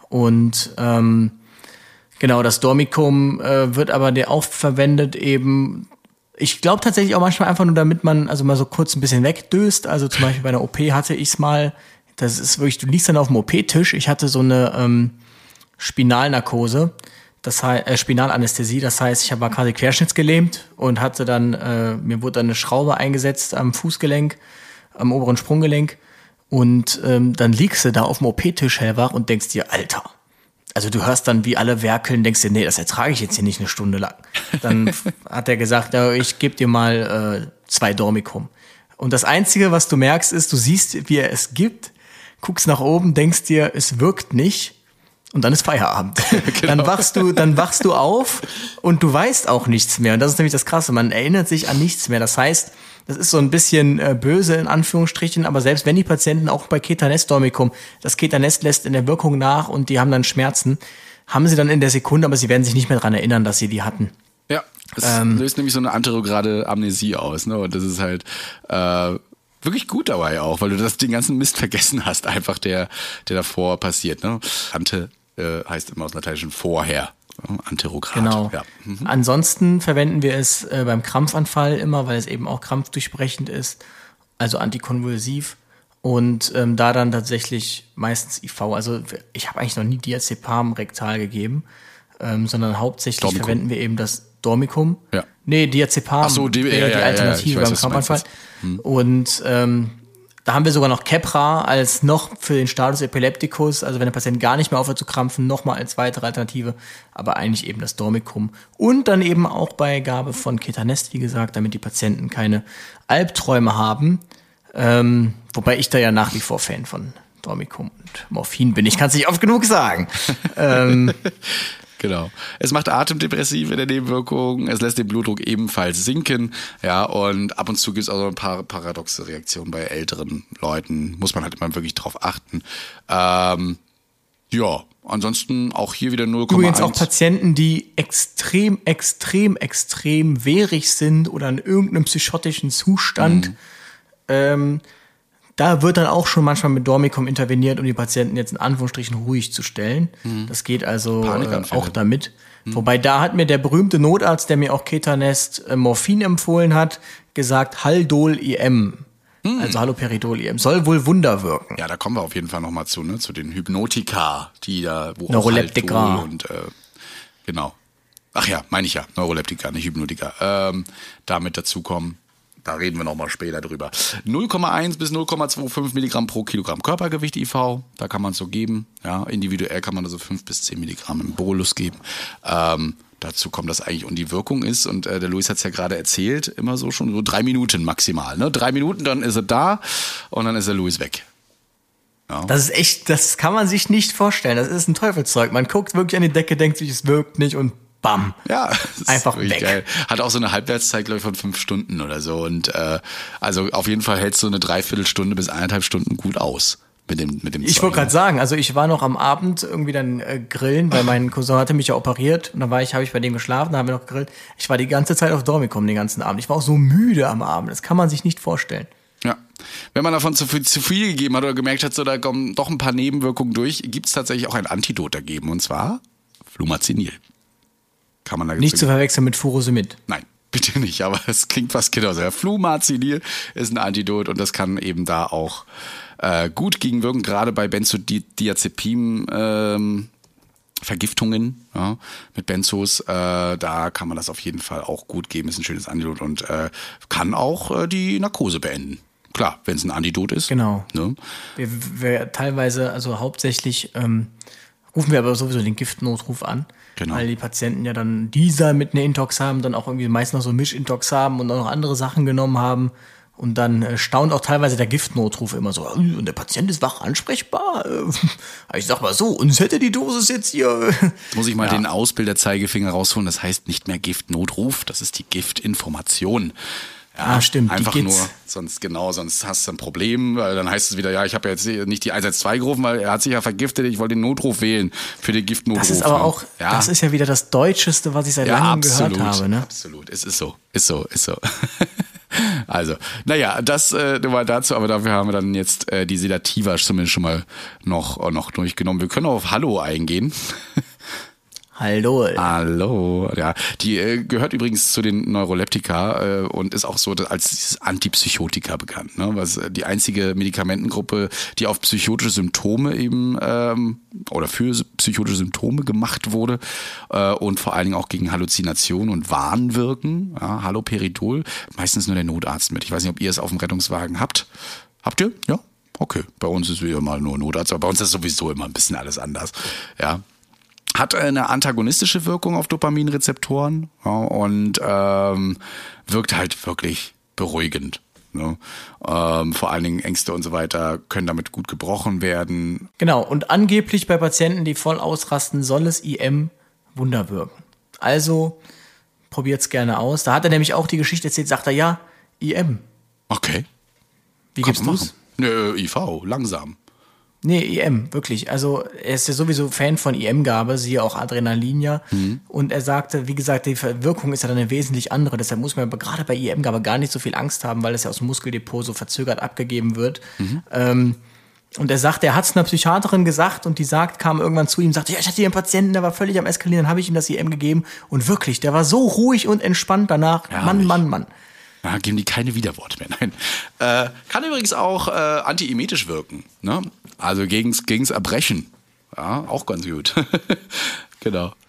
und ähm, genau, das Dormicum äh, wird aber der auch verwendet eben, ich glaube tatsächlich auch manchmal einfach nur, damit man also mal so kurz ein bisschen wegdöst. Also zum Beispiel bei einer O P hatte ich's mal, das ist wirklich, du liegst dann auf dem O P-Tisch, ich hatte so eine ähm, Spinalnarkose, das heißt, äh, Spinalanästhesie, das heißt, ich war quasi querschnittsgelähmt und hatte dann, äh, mir wurde dann eine Schraube eingesetzt am Fußgelenk, am oberen Sprunggelenk und ähm, dann liegst du da auf dem O P-Tisch hellwach und denkst dir, Alter, also du hörst dann, wie alle werkeln, denkst dir, nee, das ertrage ich jetzt hier nicht eine Stunde lang. Dann hat er gesagt, ja, ich gebe dir mal äh, zwei Dormicum. Und das Einzige, was du merkst, ist, du siehst, wie er es gibt, guckst nach oben, denkst dir, es wirkt nicht und dann ist Feierabend. Genau. Dann wachst du, dann wachst du auf und du weißt auch nichts mehr. Und das ist nämlich das Krasse, man erinnert sich an nichts mehr. Das heißt, das ist so ein bisschen äh, böse in Anführungsstrichen, aber selbst wenn die Patienten auch bei Ketanest-Dormicum, das Ketanest lässt in der Wirkung nach und die haben dann Schmerzen, haben sie dann in der Sekunde, aber sie werden sich nicht mehr dran erinnern, dass sie die hatten. Ja, es Ähm. löst nämlich so eine anterograde Amnesie aus, ne? Und das ist halt äh, wirklich gut dabei auch, weil du das den ganzen Mist vergessen hast, einfach der, der davor passiert, ne? Ante äh, heißt immer aus Lateinischen vorher. Anterograd. Genau. Ja. Mhm. Ansonsten verwenden wir es äh, beim Krampfanfall immer, weil es eben auch krampfdurchbrechend ist, also antikonvulsiv und ähm, da dann tatsächlich meistens I V. Also ich habe eigentlich noch nie Diazepam rektal gegeben. ähm, sondern hauptsächlich Dormicum. verwenden wir eben das Dormicum. Ja. Nee, Diazepam Ach so, die- wäre ja, ja, die ja, Alternative ja, ich weiß, beim was du meinst. Krampfanfall. Und ähm, da haben wir sogar noch Keppra als noch für den Status Epilepticus, also wenn der Patient gar nicht mehr aufhört zu krampfen, nochmal als weitere Alternative, aber eigentlich eben das Dormicum. Und dann eben auch bei Gabe von Ketanest, wie gesagt, damit die Patienten keine Albträume haben. Ähm, wobei ich da ja nach wie vor Fan von Dormicum und Morphin bin. Ich kann es nicht oft genug sagen. ähm, Genau. Es macht Atemdepressive in der Nebenwirkung, es lässt den Blutdruck ebenfalls sinken, ja, und ab und zu gibt es auch so ein paar paradoxe Reaktionen bei älteren Leuten, muss man halt immer wirklich drauf achten. Ähm, ja, ansonsten auch hier wieder null Komma eins. Übrigens auch Patienten, die extrem, extrem, extrem wehrig sind oder in irgendeinem psychotischen Zustand, Mhm. ähm, da wird dann auch schon manchmal mit Dormicum interveniert, um die Patienten jetzt in Anführungsstrichen ruhig zu stellen. Das geht also äh, Panikanfälle. auch damit. Wobei da hat mir der berühmte Notarzt, der mir auch Ketanest äh, Morphin empfohlen hat, gesagt, Haldol-I M. Also Haloperidol-I M. Soll wohl Wunder wirken. Ja, da kommen wir auf jeden Fall nochmal zu, ne, zu den Hypnotika, die da, wo Neuroleptika. auch Haldol und, äh, genau. Ach ja, meine ich ja, Neuroleptika, nicht Hypnotika, ähm, damit dazukommen. Da reden wir nochmal später drüber. null Komma eins bis null Komma fünfundzwanzig Milligramm pro Kilogramm Körpergewicht I V. Da kann man es so geben. Ja, individuell kann man also fünf bis zehn Milligramm im Bolus geben. Ähm, dazu kommt das eigentlich und die Wirkung ist, und äh, der Luis hat es ja gerade erzählt, immer so schon so drei Minuten maximal. Ne? Drei Minuten, dann ist er da und dann ist der Luis weg. Ja. Das ist echt, das kann man sich nicht vorstellen. Das ist ein Teufelszeug. Man guckt wirklich an die Decke, denkt sich, es wirkt nicht und bam. Ja, das ist Einfach wirklich weg. geil. Hat auch so eine Halbwertszeit, glaube ich, von fünf Stunden oder so. Und äh, also auf jeden Fall hält so eine Dreiviertelstunde bis eineinhalb Stunden gut aus mit dem mit dem Ich Zeug, wollte gerade ne? sagen, also ich war noch am Abend irgendwie dann äh, grillen, weil mein Cousin hatte mich ja operiert und dann war ich, habe ich bei dem geschlafen, da haben wir noch gegrillt. Ich war die ganze Zeit auf Dormicum den ganzen Abend. Ich war auch so müde am Abend, das kann man sich nicht vorstellen. Ja. Wenn man davon zu viel, zu viel gegeben hat oder gemerkt hat, so da kommen doch ein paar Nebenwirkungen durch, gibt es tatsächlich auch ein Antidot dagegen, und zwar Flumazenil. Kann man da Nicht zu verwechseln mit Furosemid. Nein, bitte nicht, aber es klingt fast genauso. Ja, Flumazenil ist ein Antidot und das kann eben da auch äh, gut gegenwirken, gerade bei Benzodiazepin ähm, Vergiftungen, ja, mit Benzos, äh, da kann man das auf jeden Fall auch gut geben, ist ein schönes Antidot und äh, kann auch äh, die Narkose beenden. Klar, wenn es ein Antidot ist. Genau. Ne? Wir, wir teilweise, also hauptsächlich ähm, rufen wir aber sowieso den Giftnotruf an. Genau. Weil die Patienten ja dann dieser mit einer Intox haben, dann auch irgendwie meist noch so Mischintox haben und auch noch andere Sachen genommen haben. Und dann äh, staunt auch teilweise der Giftnotruf immer so, und der Patient ist wach ansprechbar. Ich sag mal so, uns hätte die Dosis jetzt hier. Jetzt muss ich mal Ja. den Ausbilderzeigefinger rausholen, das heißt nicht mehr Giftnotruf, das ist die Giftinformation. Ja, Ah, stimmt, die Einfach Gits. nur, sonst genau, sonst hast du ein Problem, weil dann heißt es wieder, ja, ich habe ja jetzt nicht die eins eins zwei gerufen, weil er hat sich ja vergiftet, ich wollte den Notruf wählen für den Giftnotruf. Das ist aber ne? auch, ja. das ist ja wieder das Deutscheste, was ich seit ja, langem absolut, gehört habe. Ne? absolut, es ist so, ist so, ist so. Also, naja, das äh, war dazu, aber dafür haben wir dann jetzt äh, die Sedativa zumindest schon mal noch, noch durchgenommen. Wir können auch auf Hallo eingehen. Hallo. Hallo, ja. Die äh, gehört übrigens zu den Neuroleptika äh, und ist auch so als dieses Antipsychotika bekannt, ne? Was äh, die einzige Medikamentengruppe, die auf psychotische Symptome eben ähm, oder für psychotische Symptome gemacht wurde äh, und vor allen Dingen auch gegen Halluzinationen und Wahnwirken. Ja, Haloperidol, meistens nur der Notarzt mit. Ich weiß nicht, ob ihr es auf dem Rettungswagen habt. Habt ihr? Ja. Okay. Bei uns ist wieder mal nur Notarzt, aber bei uns ist sowieso immer ein bisschen alles anders. Ja. Hat eine antagonistische Wirkung auf Dopaminrezeptoren, ja, und ähm, wirkt halt wirklich beruhigend. Ne? Ähm, vor allen Dingen Ängste und so weiter können damit gut gebrochen werden. Genau, und angeblich bei Patienten, die voll ausrasten, soll es I M Wunder wirken. Also probiert's gerne aus. Da hat er nämlich auch die Geschichte erzählt, sagt er, ja, I M. Okay. Wie Kann gibst man du's? machen. Nö, I V, langsam. Nee, I M, wirklich. Also er ist ja sowieso Fan von I M-Gabe, siehe auch Adrenalin ja. Mhm. Und er sagte, wie gesagt, die Wirkung ist ja dann eine wesentlich andere. Deshalb muss man aber gerade bei I M-Gabe gar nicht so viel Angst haben, weil es ja aus dem Muskeldepot so verzögert abgegeben wird. Mhm. Ähm, und er sagt, er hat es einer Psychiaterin gesagt und die sagt, kam irgendwann zu ihm, sagte, ja, ich hatte hier einen Patienten, der war völlig am Eskalieren, dann habe ich ihm das I M gegeben. Und wirklich, der war so ruhig und entspannt danach. Ja, Mann, nicht. Mann, Mann. Ja, geben die keine Widerworte mehr. Nein. Äh, kann übrigens auch äh, antiemetisch wirken. Ne? Also gegens, gegens Erbrechen. Ja, auch ganz gut. Genau.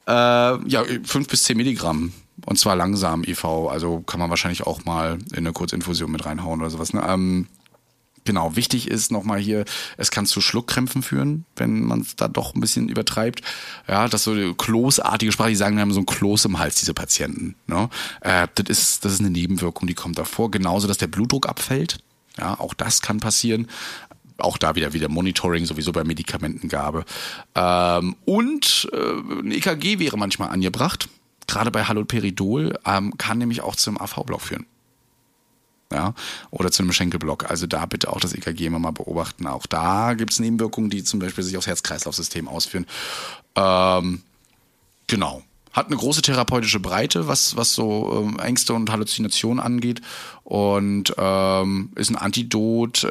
Äh, ja, fünf bis zehn Milligramm. Und zwar langsam I V. Also kann man wahrscheinlich auch mal in eine Kurzinfusion mit reinhauen oder sowas. Ne? Ähm, Genau, wichtig ist nochmal hier, es kann zu Schluckkrämpfen führen, wenn man es da doch ein bisschen übertreibt. Ja, das ist so eine kloßartige Sprache, die sagen, wir haben so ein Kloß im Hals, diese Patienten. Ne? Äh, das ist, das ist eine Nebenwirkung, die kommt davor. Genauso, dass der Blutdruck abfällt. Ja, auch das kann passieren. Auch da wieder wieder Monitoring, sowieso bei Medikamentengabe. Ähm, und äh, ein E K G wäre manchmal angebracht. Gerade bei Haloperidol ähm, kann nämlich auch zum A V-Block führen. Ja, oder zu einem Schenkelblock. Also da bitte auch das E K G immer mal beobachten. Auch da gibt es Nebenwirkungen, die zum Beispiel sich aufs Herz-Kreislauf-System ausführen. Ähm, genau. Hat eine große therapeutische Breite, was, was so ähm, Ängste und Halluzinationen angeht. Und ähm, ist ein Antidot.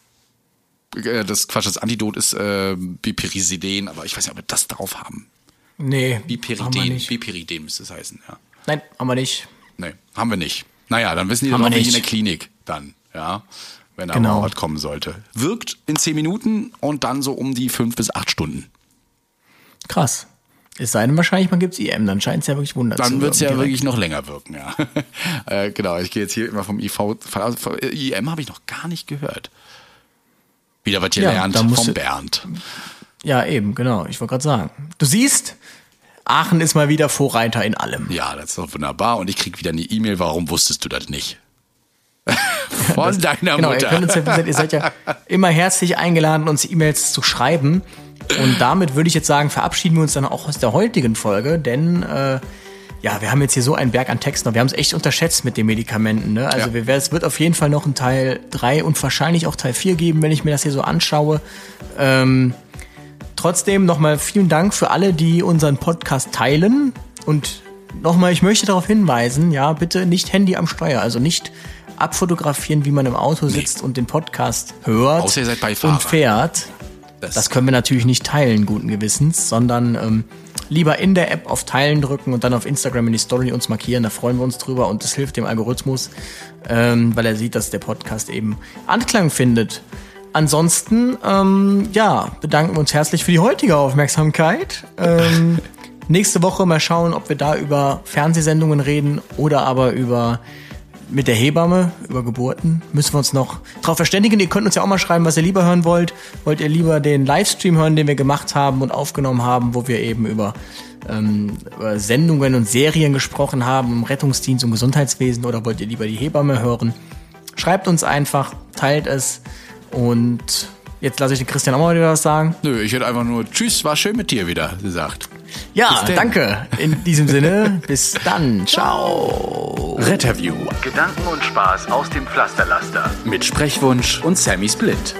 Äh, das Quatsch, das Antidot ist äh, Bipiriziden, aber ich weiß nicht, ob wir das drauf haben. Nee, Bipiridin, haben wir nicht. Bipiridin müsste es heißen, ja. Nein, haben wir nicht. Nee, haben wir nicht. Naja, dann wissen die Haben dann wir auch nicht in nicht. der Klinik dann, ja, wenn da Genau. mal was kommen sollte. Wirkt in zehn Minuten und dann so um die fünf bis acht Stunden. Krass. Es sei denn wahrscheinlich, man gibt's I M, dann scheint es ja wirklich Wunder zu Dann wird's ja wirken wirklich noch länger wirken, ja. äh, genau, ich gehe jetzt hier immer vom I V. I M habe ich noch gar nicht gehört. Wieder was Ja, gelernt da musst vom du- Bernd. Ja, eben, genau. Ich wollte gerade sagen. Du siehst, Aachen ist mal wieder Vorreiter in allem. Ja, das ist doch wunderbar. Und ich krieg wieder eine E-Mail, warum wusstest du das nicht? Von deiner Genau, ihr Mutter. könnt uns ja, wie gesagt, ihr seid ja immer herzlich eingeladen, uns E-Mails zu schreiben. Und damit würde ich jetzt sagen, verabschieden wir uns dann auch aus der heutigen Folge, denn äh, ja, wir haben jetzt hier so einen Berg an Texten und wir haben es echt unterschätzt mit den Medikamenten. Ne? Also Ja. wir, es wird auf jeden Fall noch einen Teil drei und wahrscheinlich auch Teil vier geben, wenn ich mir das hier so anschaue. Ähm, trotzdem nochmal vielen Dank für alle, die unseren Podcast teilen. Und nochmal, ich möchte darauf hinweisen, ja, bitte nicht Handy am Steuer, also nicht abfotografieren, wie man im Auto sitzt und den Podcast hört Außer ihr seid Beifahrer. und fährt. Das- Das können wir natürlich nicht teilen, guten Gewissens, sondern ähm, lieber in der App auf Teilen drücken und dann auf Instagram in die Story uns markieren. Da freuen wir uns drüber und das hilft dem Algorithmus, ähm, weil er sieht, dass der Podcast eben Anklang findet. Ansonsten, ähm, ja, bedanken wir uns herzlich für die heutige Aufmerksamkeit. Ähm, nächste Woche mal schauen, ob wir da über Fernsehsendungen reden oder aber über mit der Hebamme, über Geburten. Müssen wir uns noch drauf verständigen. Ihr könnt uns ja auch mal schreiben, was ihr lieber hören wollt. Wollt ihr lieber den Livestream hören, den wir gemacht haben und aufgenommen haben, wo wir eben über, ähm, über Sendungen und Serien gesprochen haben, im Rettungsdienst und Gesundheitswesen, oder wollt ihr lieber die Hebamme hören? Schreibt uns einfach, teilt es. Und jetzt lasse ich den Christian auch mal wieder was sagen. Nö, ich hätte einfach nur Tschüss, war schön mit dir wieder gesagt. Ja, Bis denn. danke. In diesem Sinne, bis dann. Ciao. Retterview Gedanken und Spaß aus dem Pflasterlaster. mit Sprechwunsch und Sammy Split.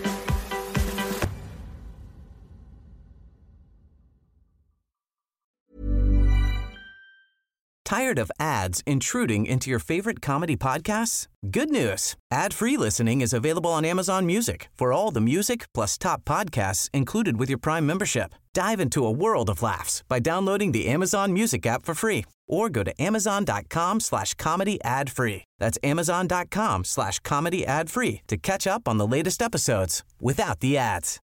Tired of ads intruding into your favorite comedy podcasts? Good news. Ad-free listening is available on Amazon Music for all the music plus top podcasts included with your Prime membership. Dive into a world of laughs by downloading the Amazon Music app for free or go to amazon.com slash comedy ad free. That's amazon.com slash comedy ad free to catch up on the latest episodes without the ads.